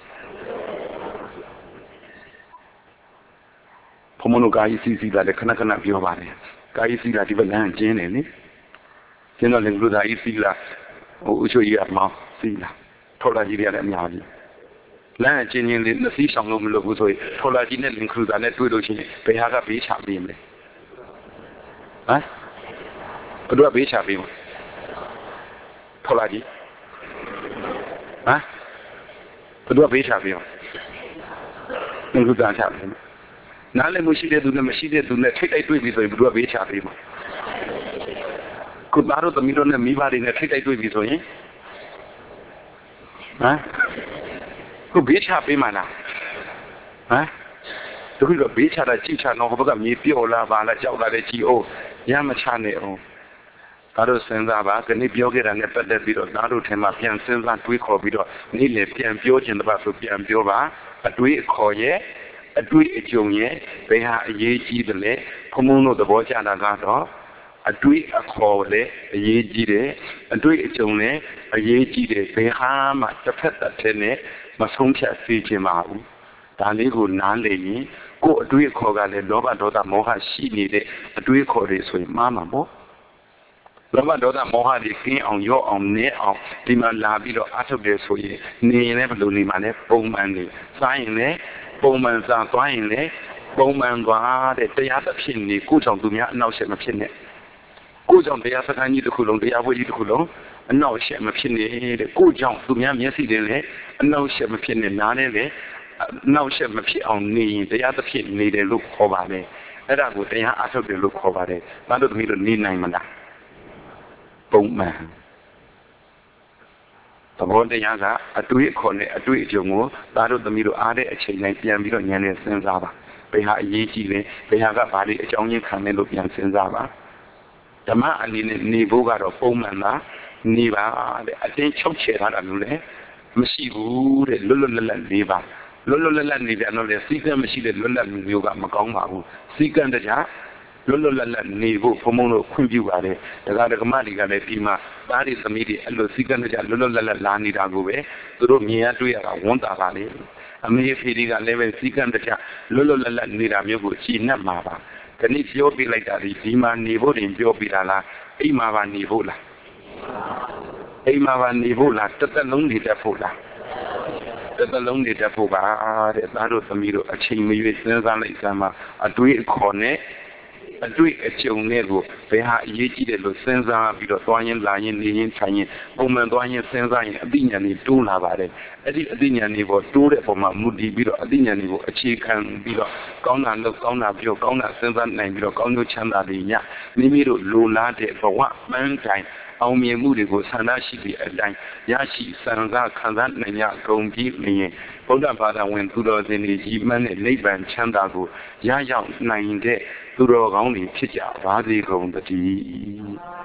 Speaker 1: ဘုံမလို့ကာယစီစီလာတယ်ခဏခဏပြောပါတယ်ကာယစီလာဒီဘလန်းကျင်းတယ်နိကျင်းတော့လည်းလူသားကြီးစီလာဟိုအချို့ကြီးကမောင်းစီလာထော်လာကြီးတွေလည်းအများကြီးလမ်းကျင်းချင်းလေးနှစ်စီးဆောင်လို့မလုပ်ဘူးဆိုရင်ထော်လာကြီးနဲ့လင်ခရူဇာနဲ့တွေ့လို့ရှိရင်ဘယ်ဟာကဘေးချပေးမလဲဟမ်ဘယ်သူကဘေးချပေးမလဲထော်လာကြီးဟမ်ဘယ်သူကဘေးချပေးမလဲလင်ခရူဇာချပေးမလဲနားလည်းမရှိတဲ့သူနဲ့မရှိတဲ့သူနဲ့ထိတ်တိုက်တွေ့ပြီဆိုရင်ဘယ်သူကဘေးချပေးမလဲခုသားတို့သမီးတို့နဲ့မိဘတွေနဲ့ထိတ်တိုက်တွေ့ပြီဆိုရင်ဟမ်ခုဘေးချပေးမှလားဟမ်တခုတော့ဘေးချတာကြည့်ချတော့ဘက်ကမြေပြော့လာပါလားကြောက်လာတဲ့ကြည်အိုးရမချနဲ့အောင်ဒါတို့စဉ်းစားပါခဏပြောခဲ့တာနဲ့ပတ်သက်ပြီးတော့ဒါတို့ထင်မှပြန်စဉ်းစားတွေးခေါ်ပြီးတော့နေ့လေပြန်ပြောခြင်းတပတ်ဆိုပြန်ပြောပါအတွေးအခေါ်ရဲ့အတွေးအကြုံရဲ့ဘယ်ဟာအရေးကြီးတယ်လဲဘုံဘုံတို့သဘောကျတာကတော့အတွေးအခေါ်လည်းအရေးကြီးတယ်အတွေးအကြုံလည်းအရေးကြီးတယ်ဘယ်ဟာမှတစ်ဖက်တစ်ထက်နဲ့မဆုံးဖြတ်စေချင်ပါဘူးဒါလေးကိုနားလည်ရင်ကိုယ်အတွေးအခေါ်ကလည်းလောဘဒေါသမောဟရှိနေတဲ့အတွေးအခေါ်တွေဆိုရင်မှားမှာပေါ့လောဘဒေါသမောဟတွေကင်းအောင်ရော့အောင်နည်းအောင်ဒီမှာလာပြီးတော့အထုတ်တယ်ဆိုရင်နေရင်လည်းဘယ်လိုနေမှာလဲပုံမှန်နေစားရင်လည်းပုံမှန်စားသွားရင်လည်းပုံမှန်သွားတဲ့တရားသဖြင့်နေကိုကြောင့်သူများအနောက်ရှက်မဖြစ်နဲ့ကိုကြောင့်တရားစခန်းကြီးတစ်ခုလုံးတရားပွဲကြီးတစ်ခုလုံးအနောက်ရှက်မဖြစ်နေတဲ့ကိုကြောင့်သူများမျက်စိတွေလည်းအနောက်ရှက်မဖြစ်နဲ့နားလည်းအနောက်ရှက်မဖြစ်အောင်နေရင်တရားသဖြင့်နေတယ်လို့ခေါ်ပါတယ်အဲ့ဒါကိုတရားအထုတ်တယ်လို့ခေါ်ပါတယ်ဘာလို့သမီးတို့နေနိုင်မလားပုံမှန်သဘောတရားကအတွေးအခေါ်နဲ့အတွေးအကြုံကိုသားတို့သမီးတို့အားတဲ့အချိန်တိုင်းပြန်ပြီးတော့ဉာဏ်နဲ့စဉ်းစားပါဘယ်ဟာအရေးကြီးလဲဘယ်ဟာကဘာတွေအကြောင်းရင်းခံလဲလို့ပြန်စဉ်းစားပါဓမ္မအနေနဲ့နေဖို့ကတော့ပုံမှန်လားနေပါတဲ့အတင်းချုပ်ချယ်ထားတာမျိုးလည်းမရှိဘူးတဲ့လွတ်လွတ်လပ်လပ်နေပါလွတ်လွတ်လပ်လပ်နေပြန်တော့လေစီကံမရှိတဲ့လွတ်လပ်မျိုးကမကောင်းပါဘူးစီကံတကြလွတ်လွတ်လပ်လပ်နေဖို့ဘုံဘုံတို့ခွင့်ပြုပါတယ်ဒါကဓမ္မတွေကလည်းဒီမှာသားတွေသမီးတွေအဲ့လိုစီကံတကြလွတ်လွတ်လပ်လပ်လာနေတာကိုပဲသူတို့မြင်ရတွေ့ရတာဝန်တာပါလေအမေဖေတွေကလည်းပဲစီကံတကြလွတ်လွတ်လပ်လပ်နေတာမျိုးကိုရှင်းနှက်မှာပါခဏပြောပြလိုက်တာဒီမှာနေဖို့တင်ပြောပြတာလားအိမ်မှာပါနေဖို့လားအိမ်မှာပါနေဖို့လားတစ်သက်လုံးနေတတ်ဖို့လားတစ်သက်လုံးနေတတ်ဖို့ပါတဲ့သားတို့သမီးတို့အချိန်မရွေးစဉ်းစားလိုက်စမ်းပါအတွေးအခေါ်နဲ့အတွေ့အကြုံနဲ့ကိုဘယ်ဟာအရေးကြီးတယ်လို့စဉ်းစားပြီးတော့သွားရင်လာရင်နေရင်ထိုင်ရင်ပုံမှန်သွားရင်စဉ်းစားရင်အသိဉာဏ်တွေတိုးလာပါတယ်အဲ့ဒီအသိဉာဏ်တွေပေါ်တိုးတဲ့ပုံမှာမူတည်ပြီးတော့အသိဉာဏ်တွေကိုအခြေခံပြီးတော့ကောင်းတာလုပ်ကောင်းတာပြောကောင်းတာစဉ်းစားနိုင်ပြီးတော့ကောင်းကျိုးချမ်းသာတွေညမိမိတို့လိုလားတဲ့ဘဝမှန်းတိုင်းအောင်မြင်မှုတွေကိုဆန္ဒရှိတဲ့အတိုင်းရရှိစံစားခံစားနိုင်ရကုန်ပြီးလျင်ဗုဒ္ဓဘာသာဝင်သူတော်စင်တွေကြီးမှန်းတဲ့နိဗ္ဗာန်ချမ်းသာကိုရရောက်နိုင်တဲ့သူတော်ကောင်းတွေဖြစ်ကြပါစေကုန်သတည်း